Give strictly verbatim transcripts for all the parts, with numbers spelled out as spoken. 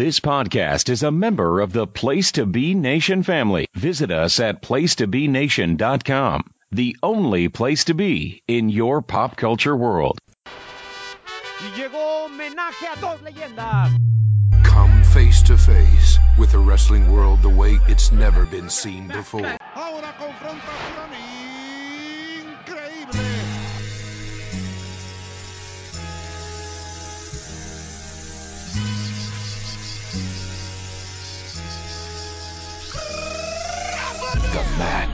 This podcast is a member of the Place to Be Nation family. Visit us at place to be nation dot com, the only place to be in your pop culture world. Come face to face with the wrestling world the way it's never been seen before. The Mat.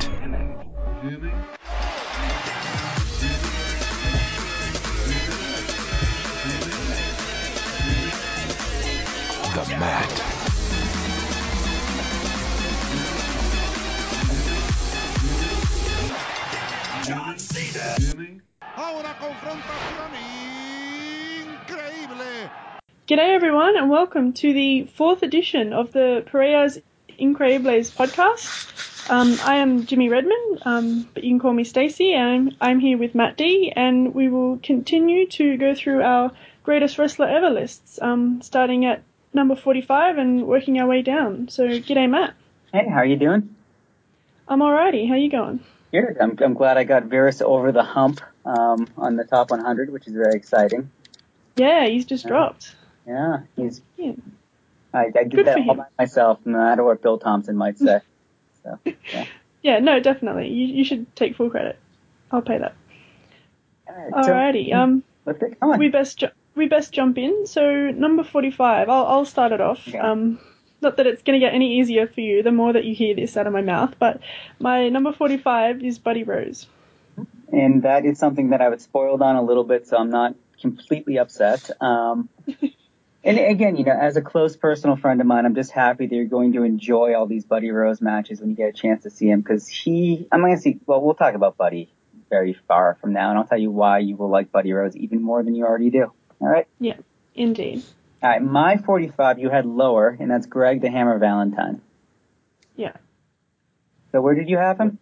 The Mat. John Cena. Ahora confrontazione increíble. G'day everyone and welcome to the fourth edition of the Pariahs Increíbles podcast. Um, I am Jimmy Redmond, um, but you can call me Stacey, and I'm, I'm here with Matt D, and we will continue to go through our greatest wrestler ever lists, um, starting at number forty-five and working our way down. So, g'day Matt. Hey, how are you doing? I'm alrighty. How you going? Good. I'm, I'm glad I got Virus over the hump um, on the top one hundred, which is very exciting. Yeah, he's just yeah. dropped. Yeah, he's. Yeah. I, I did Good that for all him. by myself, no matter what Bill Thompson might say. So, yeah. Yeah, no, definitely. You you should take full credit. I'll pay that. All right, Alrighty. So, um, let's get going. we best ju- we best jump in. So number forty-five. I'll I'll start it off. Okay. Um, not that it's going to get any easier for you the more that you hear this out of my mouth, but my number forty-five is Buddy Rose. And that is something that I was spoiled on a little bit, so I'm not completely upset. Um, and again, you know, as a close personal friend of mine, I'm just happy that you're going to enjoy all these Buddy Rose matches when you get a chance to see him, because he, I'm going to see, well, we'll talk about Buddy very far from now, and I'll tell you why you will like Buddy Rose even more than you already do. All right? Yeah, indeed. All right, my forty-five you had lower, and that's Greg the Hammer Valentine. Yeah. So where did you have him?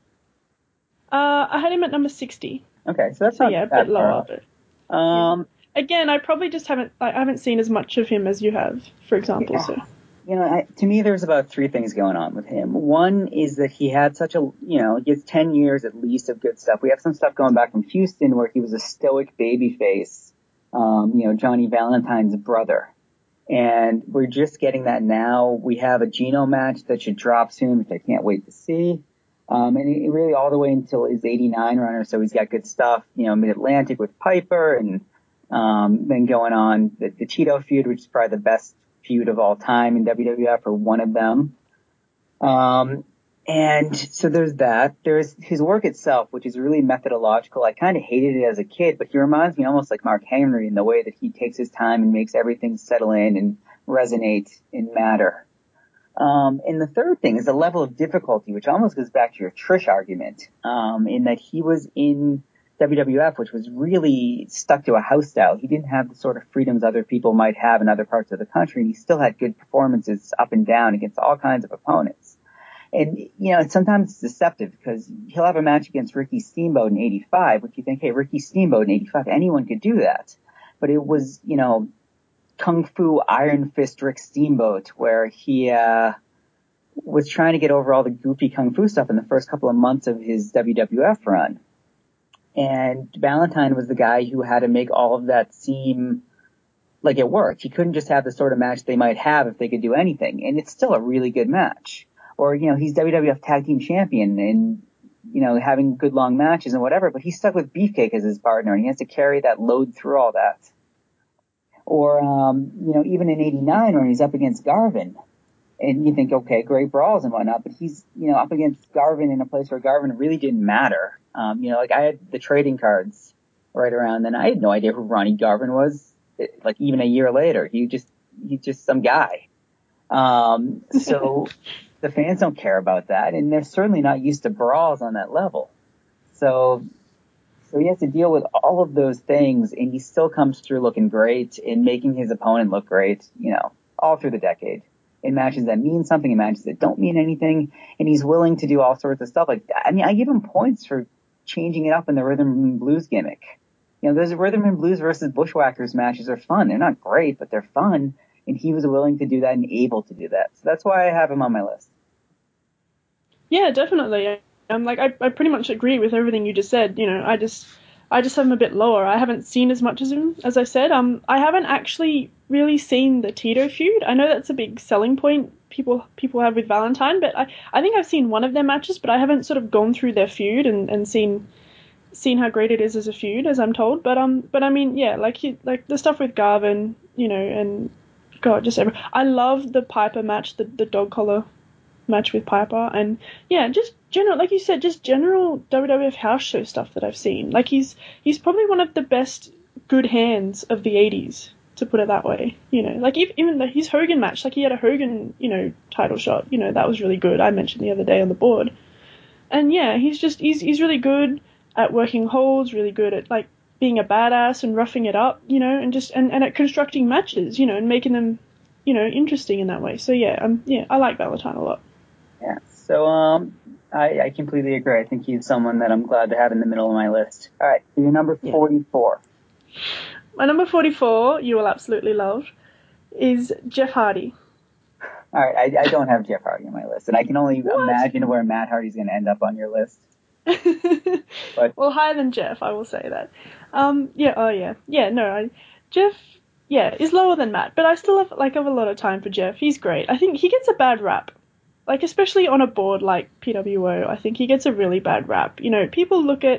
Uh, I had him at number sixty. Okay, so that's So not yeah, a that bit far lower, off. but Um, again, I probably just haven't I haven't seen as much of him as you have, for example. Yeah. So You know, I, to me, there's about three things going on with him. One is that he had such a, you know, he has ten years at least of good stuff. We have some stuff going back from Houston where he was a stoic babyface, um, you know, Johnny Valentine's brother. And we're just getting that now. We have a Gino match that should drop soon, which I can't wait to see. Um, and he, really all the way until his eighty-nine runner, so he's got good stuff, you know, Mid-Atlantic with Piper, and um, then going on the, the Tito feud, which is probably the best feud of all time in W W F, or one of them. Um, and so there's that. There's his work itself, which is really methodological. I kind of hated it as a kid, but he reminds me almost like Mark Henry in the way that he takes his time and makes everything settle in and resonate and matter. Um, and the third thing is the level of difficulty, which almost goes back to your Trish argument, um, in that he was in W W F, which was really stuck to a house style. He didn't have the sort of freedoms other people might have in other parts of the country, and he still had good performances up and down against all kinds of opponents. And, you know, sometimes it's deceptive because he'll have a match against Ricky Steamboat in eighty-five, which you think, hey, Ricky Steamboat in eighty-five, anyone could do that. But it was, you know, Kung Fu Iron Fist Rick Steamboat, where he uh was trying to get over all the goofy Kung Fu stuff in the first couple of months of his W W F run. And Valentine was the guy who had to make all of that seem like it worked. He couldn't just have the sort of match they might have if they could do anything. And it's still a really good match. Or, you know, he's W W F Tag Team Champion and, you know, having good long matches and whatever, but he's stuck with Beefcake as his partner and he has to carry that load through all that. Or, um, you know, even in eighty-nine when he's up against Garvin. And you think, okay, great brawls and whatnot, but he's, you know, up against Garvin in a place where Garvin really didn't matter. Um, you know, like I had the trading cards right around then. I had no idea who Ronnie Garvin was, like even a year later. He just, he's just some guy. Um, so the fans don't care about that, and they're certainly not used to brawls on that level. So, so he has to deal with all of those things, and he still comes through looking great and making his opponent look great, you know, all through the decade. In matches that mean something, in matches that don't mean anything, and he's willing to do all sorts of stuff like that. I mean, I give him points for changing it up in the rhythm and blues gimmick. You know, those rhythm and blues versus bushwhackers matches are fun. They're not great, but they're fun. and he was willing to do that and able to do that. So that's why I have him on my list. Yeah, definitely. Um, like I, I pretty much agree with everything you just said. You know, I just, I just have him a bit lower. I haven't seen as much as him, as I said. Um, I haven't actually really seen the Tito feud. I know that's a big selling point people people have with Valentine, but I, I think I've seen one of their matches, but I haven't sort of gone through their feud and, and seen seen how great it is as a feud, as I'm told. But um, but I mean, yeah, like he, like the stuff with Garvin, you know, and God, just every, I love the Piper match, the the dog collar match with Piper, and yeah, just general, like you said, just general W W F house show stuff that I've seen. Like he's he's probably one of the best good hands of the eighties, to put it that way. You know, like even the, his Hogan match, like he had a Hogan, you know, title shot. You know, that was really good. I mentioned the other day on the board, and yeah, he's just he's he's really good at working holds, really good at like being a badass and roughing it up, you know, and just and, and at constructing matches, you know, and making them, you know, interesting in that way. So yeah, um, yeah, I like Valentine a lot. Yeah, so um, I, I completely agree. I think he's someone that I'm glad to have in the middle of my list. All right, so your number forty-four. Yeah. My number forty-four, you will absolutely love, is Jeff Hardy. All right, I, I don't have Jeff Hardy on my list, and I can only what? imagine where Matt Hardy's going to end up on your list. But well, higher than Jeff, I will say that. Um, yeah, oh yeah, yeah. No, I, Jeff, yeah, is lower than Matt, but I still have like have a lot of time for Jeff. He's great. I think he gets a bad rap. Like, especially on a board like P W O, I think he gets a really bad rap. You know, people look at,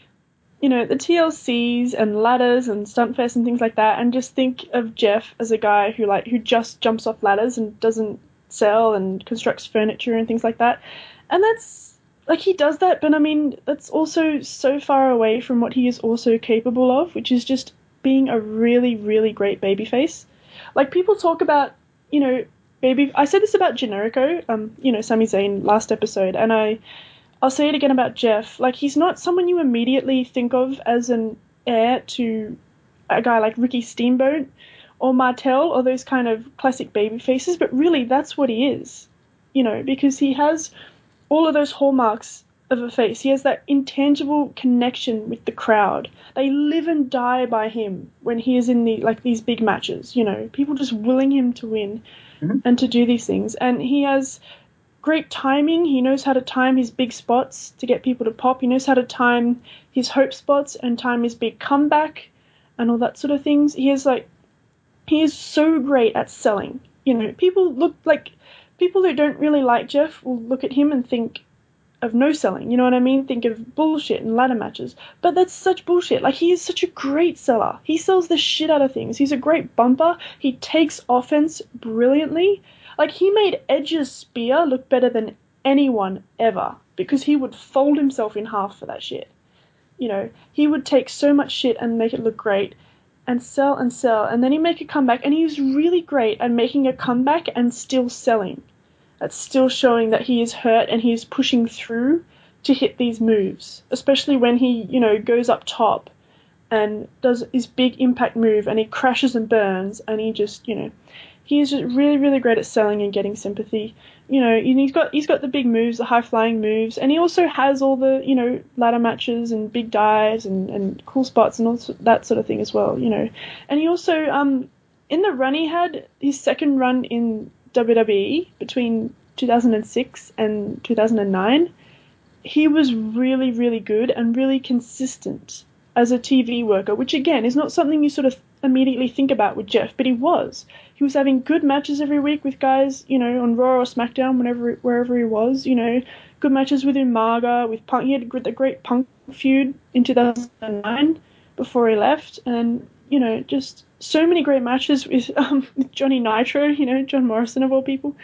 you know, the T L Cs and ladders and Stuntfest and things like that and just think of Jeff as a guy who, like, who just jumps off ladders and doesn't sell and constructs furniture and things like that. And that's, like, he does that, but, I mean, that's also so far away from what he is also capable of, which is just being a really, really great babyface. Like, people talk about, you know, Baby, I said this about Generico, um, you know, Sami Zayn last episode, and I, I'll say it again about Jeff. Like, he's not someone you immediately think of as an heir to a guy like Ricky Steamboat or Martel or those kind of classic baby faces, but really that's what he is, you know, because he has all of those hallmarks of a face. He has that intangible connection with the crowd. They live and die by him when he is in the like these big matches, you know, people just willing him to win. Mm-hmm. And to do these things. And he has great timing. He knows how to time his big spots to get people to pop. He knows how to time his hope spots and time his big comeback and all that sort of things. He is like, he is so great at selling. You know, people look like, people who don't really like Jeff will look at him and think of no selling. You know what I mean? Think of bullshit and ladder matches. But that's such bullshit. Like, he is such a great seller. He sells the shit out of things. He's a great bumper. He takes offense brilliantly. Like, he made Edge's spear look better than anyone ever because he would fold himself in half for that shit. You know, he would take so much shit and make it look great and sell and sell. And then he'd make a comeback. And he was really great at making a comeback and still selling. That's still showing that he is hurt and he is pushing through to hit these moves, especially when he, you know, goes up top and does his big impact move and he crashes and burns and he just, you know, he is just really, really great at selling and getting sympathy. You know, and he's got he's got the big moves, the high-flying moves, and he also has all the, you know, ladder matches and big dives and, and cool spots and all that sort of thing as well, you know. And he also, um, in the run he had, his second run in W W E between two thousand six and two thousand nine, he was really, really good and really consistent as a T V worker, which again is not something you sort of immediately think about with Jeff, but he was. He was having good matches every week with guys, you know, on Raw or SmackDown, whenever wherever he was, you know, good matches with Umaga, with Punk. He had the great Punk feud in two thousand nine before he left, and you know, just so many great matches with, um, with Johnny Nitro, you know, John Morrison of all people.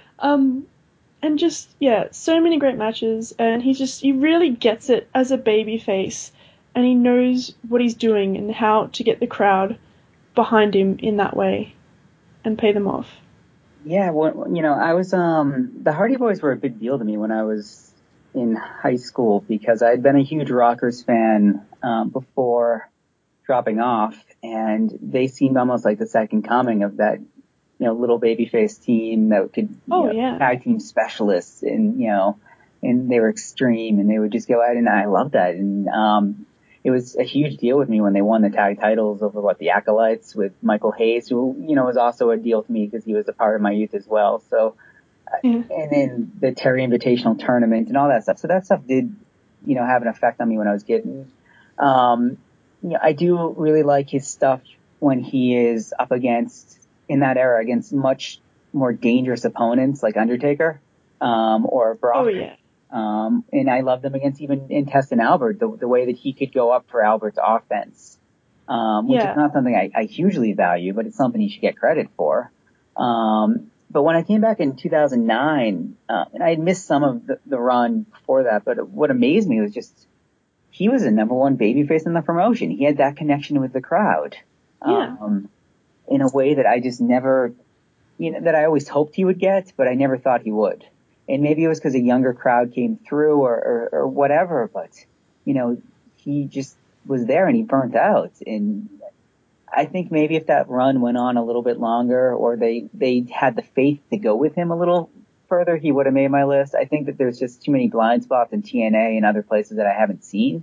Um, and just, yeah, so many great matches. And he just, he really gets it as a baby face. And he knows what he's doing and how to get the crowd behind him in that way and pay them off. Yeah, well, you know, I was, um, the Hardy Boys were a big deal to me when I was in high school because I'd been a huge Rockers fan, um, before dropping off, and they seemed almost like the second coming of that, you know, little babyface team that could, you oh, know, yeah. tag team specialists, and, you know, and they were extreme, and they would just go out, and I loved that. And, um, it was a huge deal with me when they won the tag titles over, what, the Acolytes with Michael Hayes, who, you know, was also a deal to me because he was a part of my youth as well. So, Yeah. and then the Terry Invitational Tournament and all that stuff. So that stuff did, you know, have an effect on me when I was getting, um, you know, I do really like his stuff when he is up against, in that era, against much more dangerous opponents like Undertaker, um, or Brock. Oh, yeah. Um, and I loved him against even in Test and Albert, the, the way that he could go up for Albert's offense, um, which Yeah. is not something I, I hugely value, but it's something he should get credit for. Um, but when I came back in two thousand nine, uh, and I had missed some of the, the run before that, but what amazed me was just, he was the number one babyface in the promotion. He had that connection with the crowd, Yeah. um, in a way that I just never, you know, that I always hoped he would get, but I never thought he would. And maybe it was because a younger crowd came through or, or, or whatever, but, you know, he just was there and he burnt out. And I think maybe if that run went on a little bit longer or they, they had the faith to go with him a little further, he would have made my list. I think that there's just too many blind spots in T N A and other places that I haven't seen.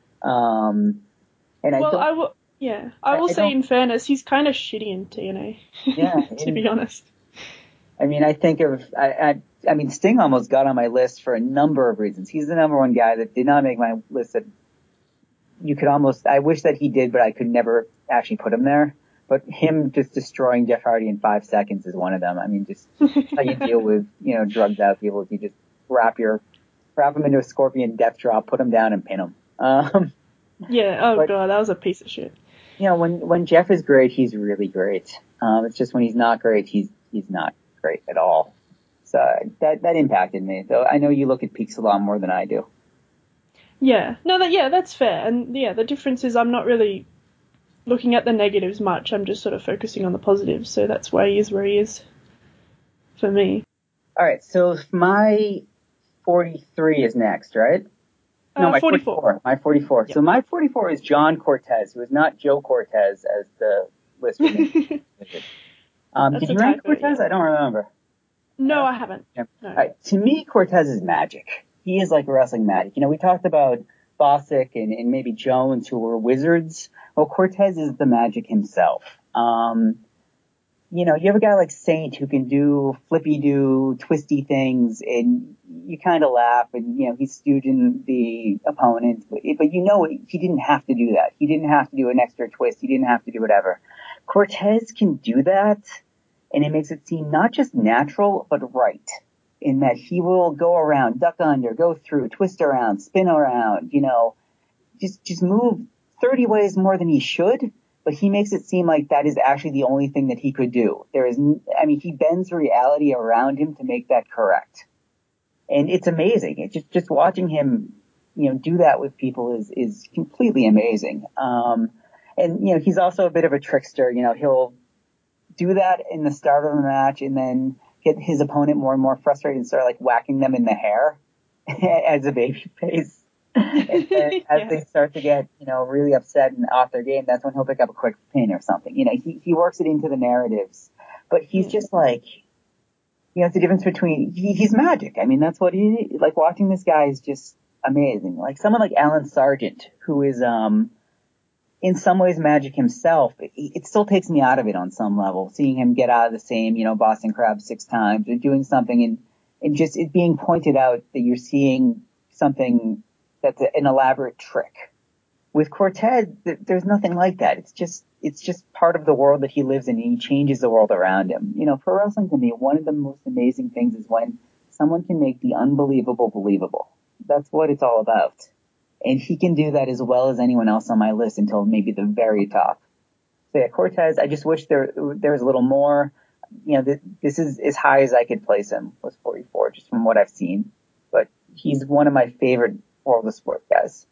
Um, and I Well, don't, I will, yeah, I will I say don't- in fairness, he's kind of shitty in T N A, Yeah, to be honest. I mean, I think of, I, I, I mean, Sting almost got on my list for a number of reasons. He's the number one guy that did not make my list that you could almost, I wish that he did, but I could never actually put him there. But him just destroying Jeff Hardy in five seconds is one of them. I mean, just how you deal with, you know, drugged out people. You just wrap your, wrap them into a scorpion death drop, put them down and pin them. Um, Yeah, oh But- god, that was a piece of shit. you know, when, when Jeff is great, he's really great. Um, it's just when he's not great, he's, he's not great at all. So that, that impacted me. Though I know you look at peaks a lot more than I do. Yeah, no, that yeah, that's fair. And yeah, the difference is I'm not really looking at the negatives much. I'm just sort of focusing on the positives. So that's why he is where he is for me. All right. So my forty-three is next, right? No, Uh, my forty-four. forty-four. My forty-four. Yep. So my forty-four is John Cortez, who is not Joe Cortez as the list would indicate. Um, That's did a you rank typo, Cortez? yeah. I don't remember. No, I haven't. Yeah. No. All right. To me, Cortez is magic. He is like wrestling magic. You know, we talked about Bostic and, and maybe Jones, who were wizards. Well, Cortez is the magic himself. Um, you know, you have a guy like Saint who can do flippy-do, twisty things, and you kind of laugh, and, you know, he's stooging the opponent. But, but you know, he didn't have to do that. He didn't have to do an extra twist. He didn't have to do whatever. Cortez can do that, and it makes it seem not just natural, but right. In that he will go around, duck under, go through, twist around, spin around, you know, just, just move thirty ways more than he should, but he makes it seem like that is actually the only thing that he could do. There is, I mean, he bends reality around him to make that correct. And it's amazing. It's just, just watching him, you know, do that with people is, is completely amazing. Um, and, you know, he's also a bit of a trickster. You know, he'll do that in the start of the match and then get his opponent more and more frustrated and start like whacking them in the hair as a baby face. And then as Yeah. they start to get, you know, really upset and off their game, that's when he'll pick up a quick pin or something. You know, he, he works it into the narratives, but he's Yeah. just like, you know, it's the difference between, he, he's magic. I mean, that's what he, like watching this guy is just amazing. Like someone like Alan Sargent, who is, um, in some ways magic himself, it, it still takes me out of it on some level, seeing him get out of the same, you know, Boston Crab six times or doing something and, and just it being pointed out that you're seeing something that's a, an elaborate trick. With Cortez, th- there's nothing like that. It's just, it's just part of the world that he lives in and he changes the world around him. You know, pro wrestling to me, one of the most amazing things is when someone can make the unbelievable believable. That's what it's all about. And he can do that as well as anyone else on my list until maybe the very top. So yeah, Cortez, I just wish there, there was a little more, you know, th- this is as high as I could place him, was forty-four, just from what I've seen. But he's one of my favorite World of Sport guys.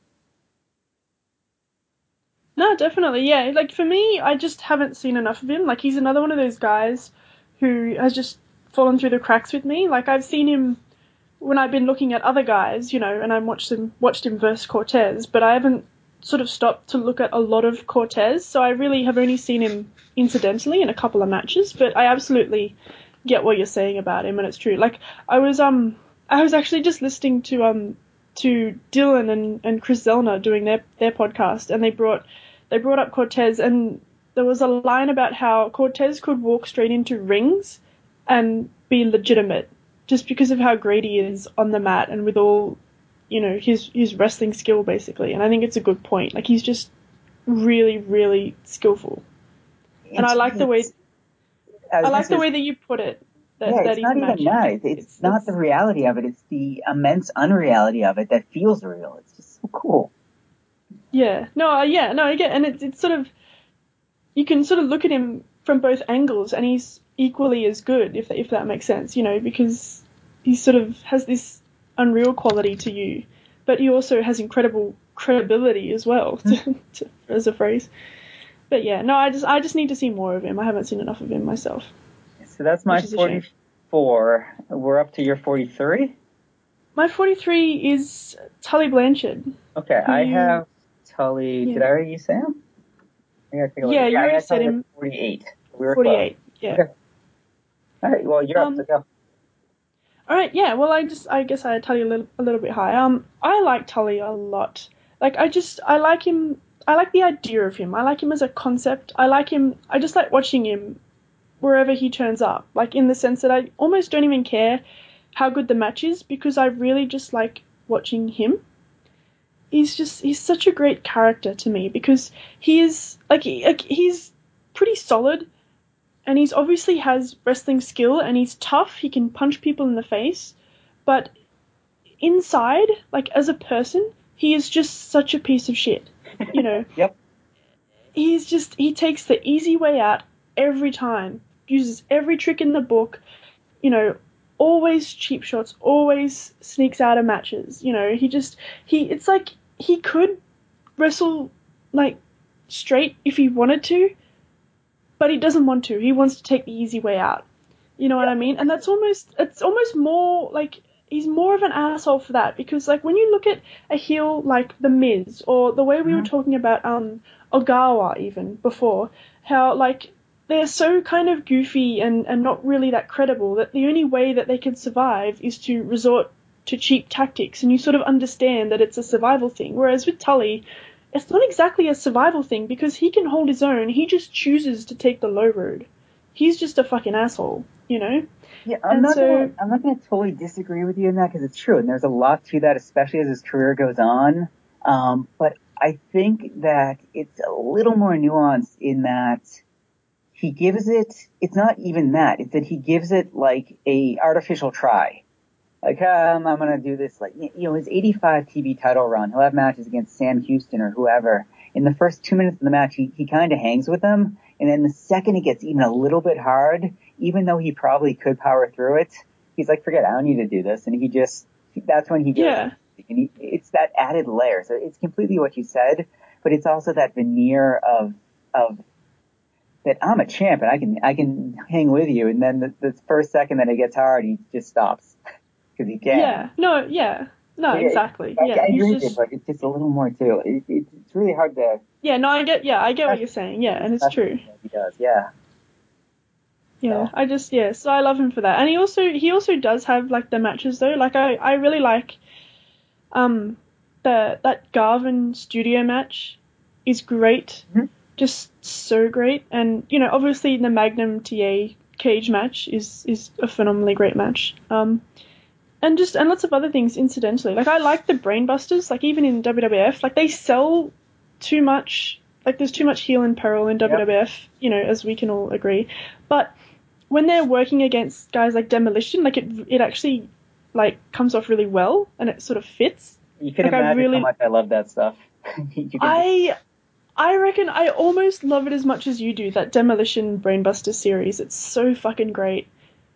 No, definitely, yeah. Like, for me, I just haven't seen enough of him. Like, he's another one of those guys who has just fallen through the cracks with me. Like, I've seen him when I've been looking at other guys, you know, and I watched him, watched him versus Cortez, but I haven't sort of stopped to look at a lot of Cortez, so I really have only seen him incidentally in a couple of matches, but I absolutely get what you're saying about him, and it's true. Like, I was, um, I was actually just listening to, um, to Dylan and, and Chris Zellner doing their, their podcast, and they brought they brought up Cortez, and there was a line about how Cortez could walk straight into rings and be legitimate just because of how great he is on the mat and with all, you know, his his wrestling skill basically. And I think it's a good point. Like, he's just really, really skillful. It's, and I like the way I, I like the say, way that you put it. That, yeah, that it's he's not even magic. that. It's, it's, It's, not it's, the reality of it. It's the immense unreality of it that feels real. It's just so cool. Yeah. No, uh, yeah, no, I get, and it's, it's sort of, you can sort of look at him from both angles, and he's equally as good, if if that makes sense, you know, because he sort of has this unreal quality to you, but he also has incredible credibility as well, to, to, as a phrase. But yeah, no, I just I just need to see more of him. I haven't seen enough of him myself. So that's my forty-four. We're up to your forty-three? My forty-three is Tully Blanchard. Okay, who, I have Tully. yeah. Did I already say him? I gotta take a look. Yeah, you I already had said Tully him. at forty-eight. We were forty-eight, close. yeah. Okay. All right, well, you're Um, up, so go. All right, yeah. Well, I just I guess I had Tully a little a little bit high. Um, I like Tully a lot. Like, I just I like him. I like the idea of him. I like him as a concept. I like him. I just like watching him wherever he turns up. Like, in the sense that I almost don't even care how good the match is, because I really just like watching him. He's just he's such a great character to me, because he is like, he, like he's pretty solid. And he's obviously has wrestling skill, and he's tough. He can punch people in the face. But inside, like, as a person, he is just such a piece of shit. You know? Yep. He's just, he takes the easy way out every time. Uses every trick in the book. You know, always cheap shots, always sneaks out of matches. You know, he just, he, it's like, he could wrestle, like, straight if he wanted to, but he doesn't want to. He wants to take the easy way out. You know what I mean? And that's almost, it's almost more like, he's more of an asshole for that, because, like, when you look at a heel like The Miz, or the way we mm-hmm. were talking about um Ogawa even before, how, like, they're so kind of goofy and, and not really that credible, that the only way that they can survive is to resort to cheap tactics, and you sort of understand that it's a survival thing. Whereas with Tully, it's not exactly a survival thing, because he can hold his own. He just chooses to take the low road. He's just a fucking asshole, you know? Yeah, I'm and not so, gonna, I'm not gonna totally disagree with you in that, because it's true, and there's a lot to that, especially as his career goes on. Um, but I think that it's a little more nuanced in that he gives it, it's not even that, it's that he gives it like a artificial try. Like, um, I'm gonna do this, like, you know, his eighty-five T V title run, he'll have matches against Sam Houston or whoever. In the first two minutes of the match, he, he kinda hangs with them, and then the second it gets even a little bit hard, even though he probably could power through it, he's like, forget it, I don't need to do this, and he just, that's when he goes, yeah. and he, it's that added layer, so it's completely what you said, but it's also that veneer of, of, that I'm a champ and I can, I can hang with you, and then the, the first second that it gets hard, he just stops. Because he can. Yeah, no, yeah. No, yeah, exactly. I, yeah, I agree he's with just, you, but it's just a little more too. It, it, it's really hard to. Yeah, no, I get, yeah, I get what you're saying, yeah, and it's true. He does, yeah. Yeah, So. I just, yeah, so I love him for that. And he also, he also does have, like, the matches, though. Like, I, I really like, um, the, that Garvin studio match is great. Mm-hmm. Just so great. And, you know, obviously the Magnum T A cage match is, is a phenomenally great match. Um, and just, and lots of other things incidentally. Like, I like the Brainbusters, like, even in W W F, like, they sell too much, like, there's too much heel and peril in W W F, yep. You know, as we can all agree. But when they're working against guys like Demolition, like, it, it actually, like, comes off really well, and it sort of fits. You can like, imagine I really, how much I love that stuff. I, just... I reckon I almost love it as much as you do, that Demolition Brainbuster series. It's so fucking great.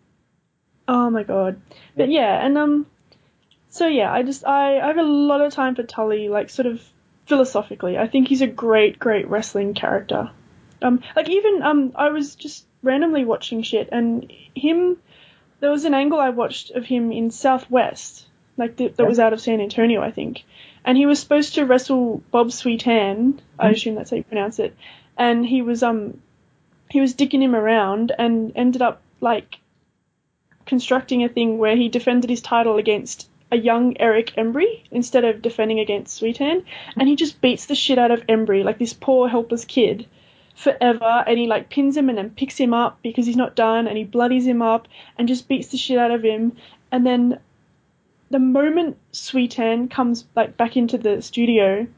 Oh my god. But yeah, and um so yeah, I just I, I have a lot of time for Tully, like, sort of philosophically. I think he's a great, great wrestling character. Um like even um I was just randomly watching shit, and him there was an angle I watched of him in Southwest, like the, that was out of San Antonio, I think. And he was supposed to wrestle Bob Sweetan, mm-hmm. I assume that's how you pronounce it. And he was um he was dicking him around and ended up, like, constructing a thing where he defended his title against a young Eric Embry instead of defending against Sweetan, and he just beats the shit out of Embry, like this poor helpless kid, forever, and he like pins him and then picks him up because he's not done, and he bloodies him up and just beats the shit out of him. And then the moment Sweetan comes like back into the studio,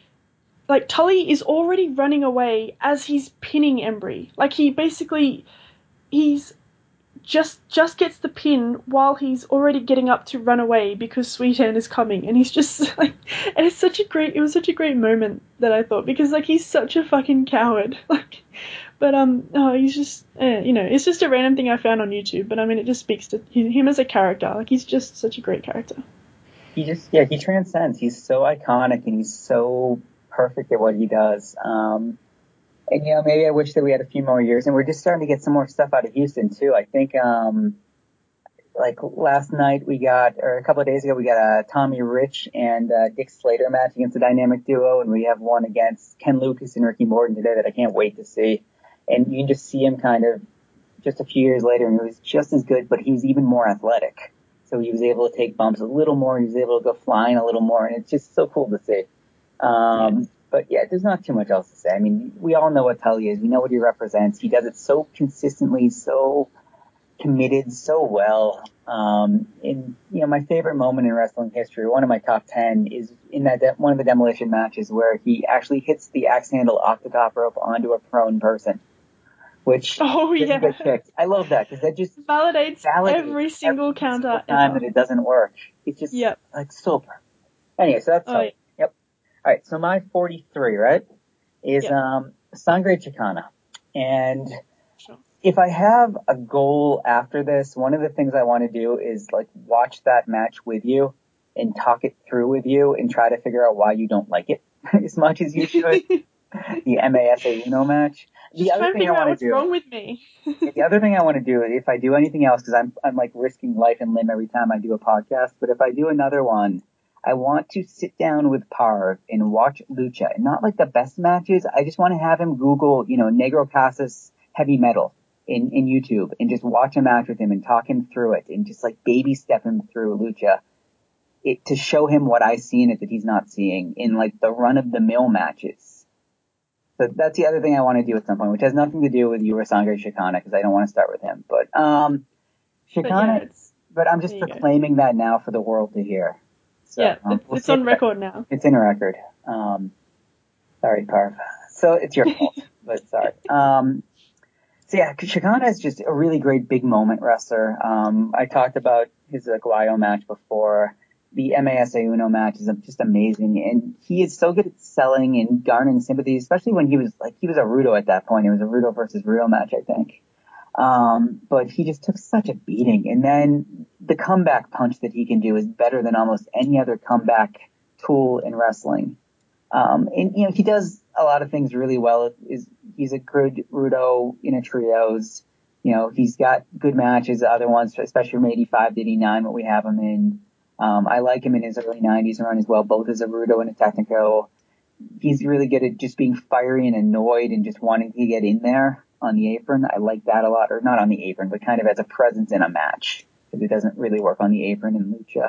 like Tully is already running away as he's pinning Embry. Like he basically he's just just gets the pin while he's already getting up to run away because Sweetan is coming, and he's just like, and it's such a great, it was such a great moment that I thought, because like he's such a fucking coward, like, but um, oh, he's just, uh, you know, it's just a random thing I found on YouTube, but I mean, it just speaks to him as a character, like he's just such a great character. He just, yeah, he transcends. He's so iconic and he's so perfect at what he does. Um, And, you know, maybe I wish that we had a few more years. And we're just starting to get some more stuff out of Houston, too. I think, um, like last night we got, or a couple of days ago, we got a Tommy Rich and uh, Dick Slater match against a dynamic duo. And we have one against Ken Lucas and Ricky Morton today that I can't wait to see. And you can just see him kind of just a few years later, and he was just as good, but he was even more athletic. So he was able to take bumps a little more. He was able to go flying a little more. And it's just so cool to see. Um, yeah. But yeah, there's not too much else to say. I mean, we all know what Tully is. We know what he represents. He does it so consistently, so committed, so well. Um, and, you know, my favorite moment in wrestling history, one of my top ten, is in that de- one of the demolition matches where he actually hits the axe handle off the top rope onto a prone person, which oh yeah, get kicked. I love that because that just validates, validates every single every counter single time ever. that it doesn't work. It's just yep. like so perfect. Anyway, so that's oh, yeah. Yep. All right, so my forty-three, right, is yep. um Sangre Chicana. And sure. if I have a goal after this, one of the things I want to do is like watch that match with you and talk it through with you and try to figure out why you don't like it as much as you should. The M A S A Uno match. The Just other trying to thing figure I want out what's to do, wrong with me. the other thing I want to do, if I do anything else, because I'm I'm like risking life and limb every time I do a podcast, but if I do another one, I want to sit down with Parv and watch Lucha, and not like the best matches. I just want to have him Google, you know, Negro Casas heavy metal in, in YouTube and just watch a match with him and talk him through it and just like baby step him through Lucha it, to show him what I see in it that he's not seeing in like the run of the mill matches. So that's the other thing I want to do at some point, which has nothing to do with you or Sangre Chicana because I don't want to start with him. But, um, Chicana, but, yeah, but I'm just proclaiming go. that now for the world to hear. So, yeah, um, it's, we'll it's on record that. now. It's in record. Um, sorry, Parv. So it's your fault, but sorry. Um, so yeah, Chicana is just a really great big moment wrestler. Um, I talked about his Aguayo match before. The M A S A Uno match is just amazing, and he is so good at selling and garnering sympathy, especially when he was like he was a Rudo at that point. It was a Rudo versus Rudo match, I think. Um, but he just took such a beating, and then the comeback punch that he can do is better than almost any other comeback tool in wrestling. Um, and you know he does a lot of things really well. Is he's a good Rudo in a trios. You know he's got good matches. Other ones, especially from eighty-five to eighty-nine, what we have him in. Um, I like him in his early nineties run as well, both as a Rudo and a Technico. He's really good at just being fiery and annoyed and just wanting to get in there on the apron. I like that a lot, or not on the apron, but kind of as a presence in a match, because it doesn't really work on the apron in Lucha.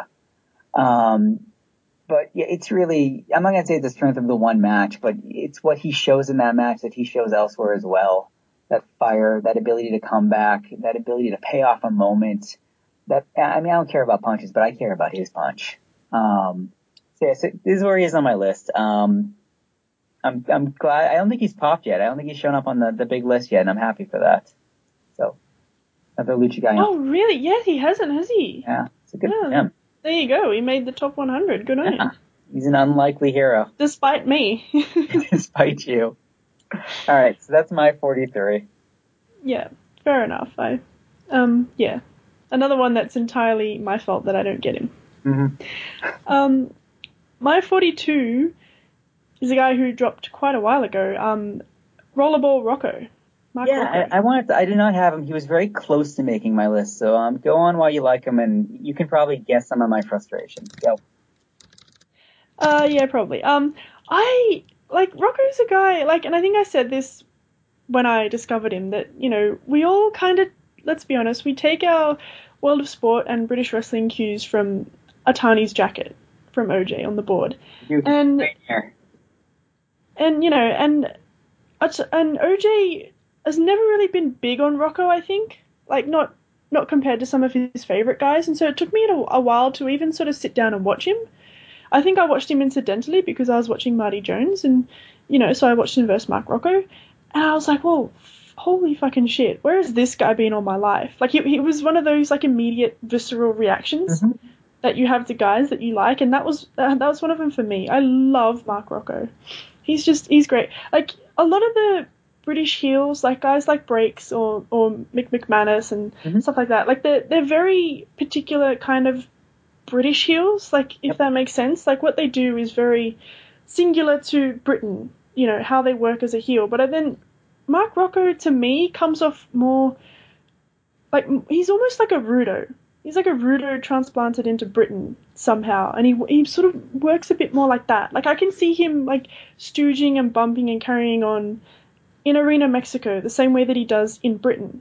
Um, but yeah, it's really, I'm not going to say it's the strength of the one match, but it's what he shows in that match that he shows elsewhere as well. That fire, that ability to come back, that ability to pay off a moment. That, I mean, I don't care about punches, but I care about his punch. Um, so yeah, so this is where he is on my list. Um, I'm, I'm glad, I don't think he's popped yet. I don't think he's shown up on the, the big list yet, and I'm happy for that. So, another Lucha guy. Oh, really? Yeah, he hasn't, has he? Yeah, it's a good yeah, for him. There you go. He made the top one hundred. Good on yeah. him. He's an unlikely hero. Despite me. Despite you. Alright, so that's my forty-three. Yeah, fair enough. I, um, yeah. Another one that's entirely my fault that I don't get him. Mm-hmm. Um, my forty-two is a guy who dropped quite a while ago. Um, Rollerball Rocco. Mark yeah, Rocco. I, I wanted. To, I did not have him. He was very close to making my list. So um, go on while you like him, and you can probably guess some of my frustrations. Go. Uh, yeah, probably. Um, I like Rocco's a guy. Like, and I think I said this when I discovered him that you know we all kind of. Let's be honest, we take our World of Sport and British wrestling cues from Atani's jacket from O J on the board. Dude, and right here. and you know and and O J has never really been big on Rocco, I think, like not not compared to some of his favorite guys, and so it took me a, a while to even sort of sit down and watch him. I think I watched him incidentally because I was watching Marty Jones, and you know, so I watched him versus Mark Rocco, and I was like, well, holy fucking shit, where has this guy been all my life? Like, he, he was one of those, like, immediate visceral reactions mm-hmm. that you have to guys that you like, and that was uh, that was one of them for me. I love Mark Rocco. He's just, he's great. Like, a lot of the British heels, like guys like Breaks or, or Mick McManus and mm-hmm. stuff like that, like, they're, they're very particular kind of British heels, like, if yep. that makes sense. Like, what they do is very singular to Britain, you know, how they work as a heel. But then Mark Rocco, to me, comes off more like, he's almost like a Rudo. He's like a Rudo transplanted into Britain somehow, and he he sort of works a bit more like that. Like, I can see him, like, stooging and bumping and carrying on in Arena Mexico the same way that he does in Britain.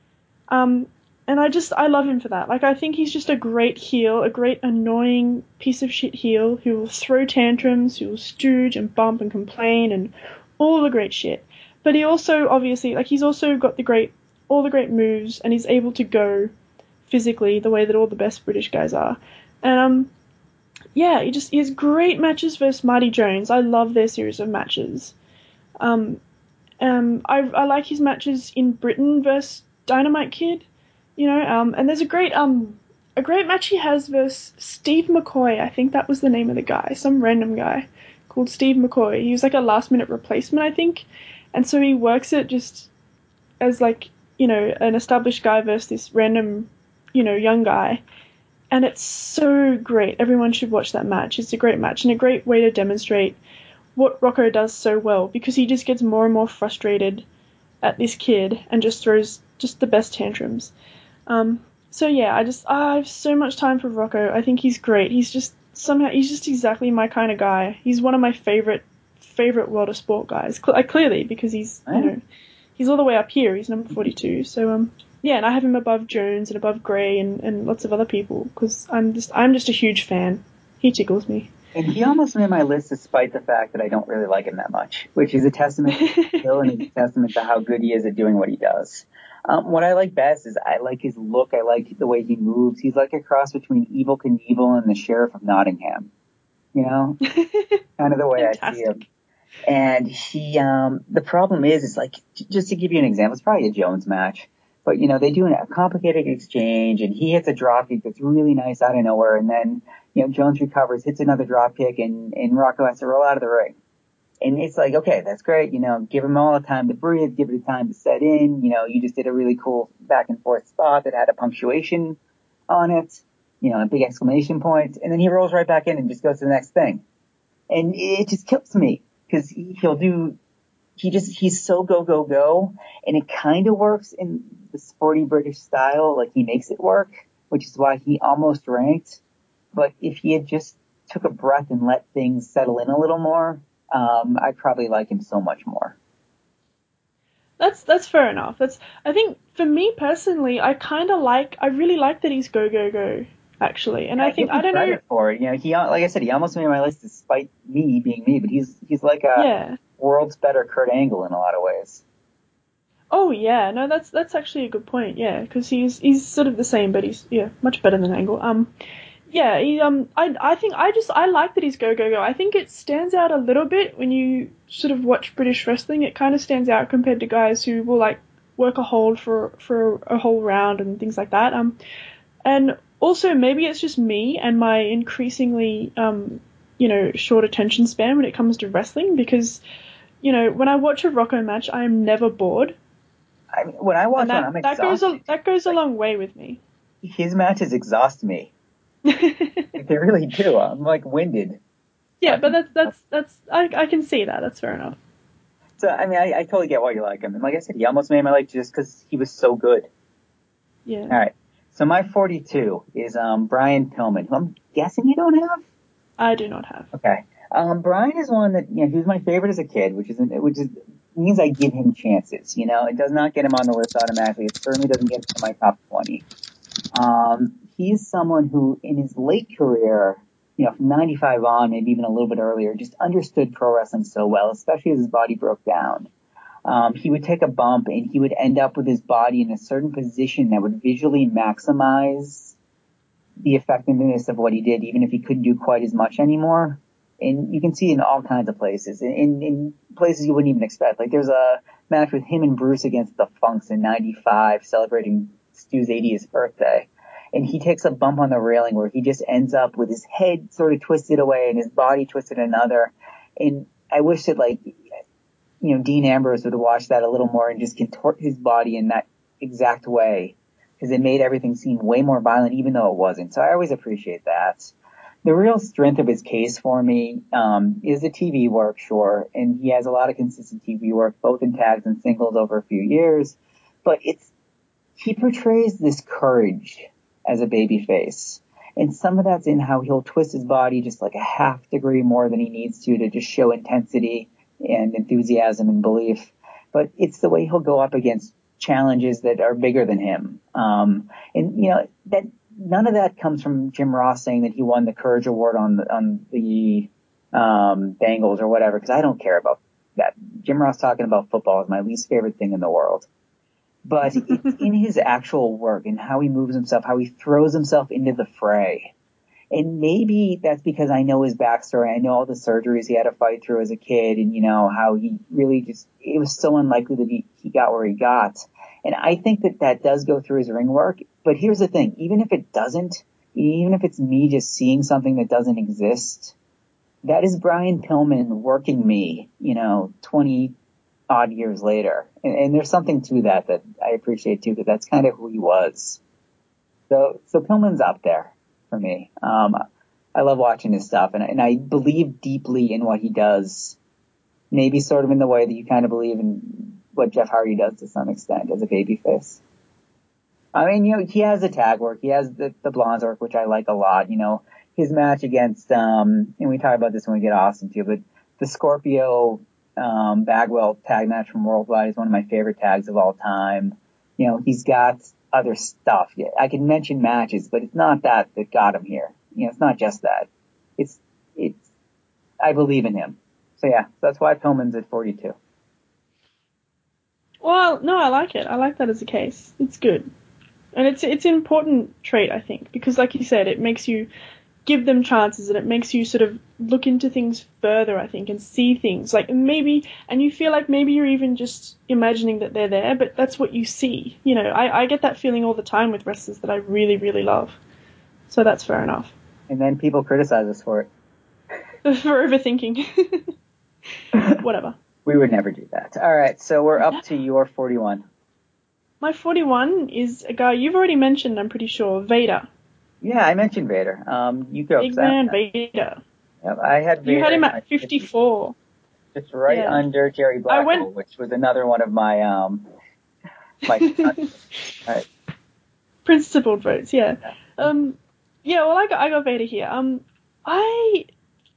Um, and I just, I love him for that. Like, I think he's just a great heel, a great annoying piece of shit heel who will throw tantrums, who will stooge and bump and complain and all the great shit. But he also, obviously, like, he's also got the great, all the great moves, and he's able to go physically the way that all the best British guys are. And, um, yeah, he just, he has great matches versus Marty Jones. I love their series of matches. Um, um, I, I like his matches in Britain versus Dynamite Kid, you know, um, and there's a great, um, a great match he has versus Steve McCoy. I think that was the name of the guy, some random guy called Steve McCoy. He was like a last minute replacement, I think. And so he works it just as, like, you know, an established guy versus this random, you know, young guy. And it's so great. Everyone should watch that match. It's a great match and a great way to demonstrate what Rocco does so well, because he just gets more and more frustrated at this kid and just throws just the best tantrums. Um, so yeah, I just, oh, I have so much time for Rocco. I think he's great. He's just somehow, he's just exactly my kind of guy. He's one of my favorite favorite World of Sport guys, Cl- clearly, because he's, you know, he's all the way up here. He's number forty-two. So, um, yeah, and I have him above Jones and above Gray and, and lots of other people, because I'm just, I'm just a huge fan. He tickles me. And he almost made my list despite the fact that I don't really like him that much, which is a testament to his skill and is a testament to how good he is at doing what he does. Um, what I like best is I like his look. I like the way he moves. He's like a cross between Evel Knievel and the Sheriff of Nottingham. You know? Kind of the way Fantastic. I see him. And he, um, the problem is, is like, just to give you an example, it's probably a Jones match, but, you know, they do a complicated exchange and he hits a dropkick that's really nice out of nowhere. And then, you know, Jones recovers, hits another dropkick, and, and Rocco has to roll out of the ring. And it's like, okay, that's great. You know, give him all the time to breathe, give it a time to set in. You know, you just did a really cool back and forth spot that had a punctuation on it, you know, a big exclamation point. And then he rolls right back in and just goes to the next thing. And it just kills me. Because he'll do, he just, he's so go, go, go. And it kind of works in the sporty British style. Like, he makes it work, which is why he almost ranked. But if he had just took a breath and let things settle in a little more, um, I'd probably like him so much more. That's, that's fair enough. That's, I think for me personally, I kind of like, I really like that he's go, go, go. Actually, and yeah, I think I don't know for it. You know, he, like I said, he almost made my list despite me being me, but he's he's like a yeah. world's better Kurt Angle in a lot of ways. Oh yeah, no, that's that's actually a good point. Yeah, because he's he's sort of the same, but he's yeah much better than Angle. Um, yeah, he um I I think I just I like that he's go go go. I think it stands out a little bit when you sort of watch British wrestling. It kind of stands out compared to guys who will like work a hold for for a whole round and things like that. Um, and also, maybe it's just me and my increasingly, um, you know, short attention span when it comes to wrestling, because, you know, when I watch a Rocco match, I am never bored. I mean, when I watch that, one, I'm that exhausted. goes a, that goes a long way with me. His matches exhaust me. Like, they really do. I'm like winded. Yeah, but that's that's that's I I can see that. That's fair enough. So I mean, I, I totally get why you like him, and like I said, he almost made my like just because he was so good. Yeah. All right. So my forty-two is um Brian Pillman, who I'm guessing you don't have? I do not have. Okay. Um, Brian is one that, you know, he was my favorite as a kid, which is, which is, means I give him chances, you know. It does not get him on the list automatically. It certainly doesn't get to my top twenty. Um, he's someone who, in his late career, you know, from ninety-five on, maybe even a little bit earlier, just understood pro wrestling so well, especially as his body broke down. Um, he would take a bump and he would end up with his body in a certain position that would visually maximize the effectiveness of what he did, even if he couldn't do quite as much anymore. And you can see in all kinds of places, in, in places you wouldn't even expect. Like there's a match with him and Bruce against the Funks in ninety-five, celebrating Stu's eightieth birthday. And he takes a bump on the railing where he just ends up with his head sort of twisted away and his body twisted another. And I wish that, like, you know, Dean Ambrose would have watched that a little more and just contort his body in that exact way, because it made everything seem way more violent, even though it wasn't. So I always appreciate that. The real strength of his case for me um, is the T V work, sure, and he has a lot of consistent T V work, both in tags and singles over a few years. But it's he portrays this courage as a babyface, and some of that's in how he'll twist his body just like a half degree more than he needs to to just show intensity and enthusiasm and belief. But it's the way he'll go up against challenges that are bigger than him. Um, and you know, that none of that comes from Jim Ross saying that he won the Courage Award on the, on the, um, Bengals or whatever, because I don't care about that. Jim Ross talking about football is my least favorite thing in the world. But it's in his actual work and how he moves himself, how he throws himself into the fray. And maybe that's because I know his backstory. I know all the surgeries he had to fight through as a kid, and, you know, how he really just, it was so unlikely that he, he got where he got. And I think that that does go through his ring work. But here's the thing. Even if it doesn't, even if it's me just seeing something that doesn't exist, that is Brian Pillman working me, you know, twenty odd years later. And, and there's something to that that I appreciate too, because that's kind of who he was. So, so Pillman's up there for me. Um, I love watching his stuff, and, and I believe deeply in what he does. Maybe sort of in the way that you kind of believe in what Jeff Hardy does to some extent as a babyface. I mean, you know, he has the tag work. He has the, the Blondes work, which I like a lot. You know, his match against, um, and we talk about this when we get Austin too, but the Scorpio, um, Bagwell tag match from Worldwide is one of my favorite tags of all time. You know, he's got other stuff. Yeah, I can mention matches, but it's not that that got him here. You know, it's not just that. It's, it's, I believe in him. So yeah, that's why Pillman's at forty-two. Well, no, I like it. I like that as a case. It's good. And it's it's an important trait, I think, because like you said, it makes you give them chances and it makes you sort of look into things further, I think, and see things. Like maybe, and you feel like maybe you're even just imagining that they're there, but that's what you see. You know, I, I get that feeling all the time with wrestlers that I really, really love. So that's fair enough. And then people criticize us for it. For overthinking. Whatever. We would never do that. All right, so we're up to your forty-one. My forty-one is a guy you've already mentioned, I'm pretty sure, Vader. Yeah, I mentioned Vader. Um, you go. Big man Vader. Yep, I had Vader. You had him at fifty-four. Just right yeah. under Jerry Blackwell, went... which was another one of my, um, my, all right. Principled votes, yeah. yeah. Um, yeah, well, I got, I got Vader here. Um, I,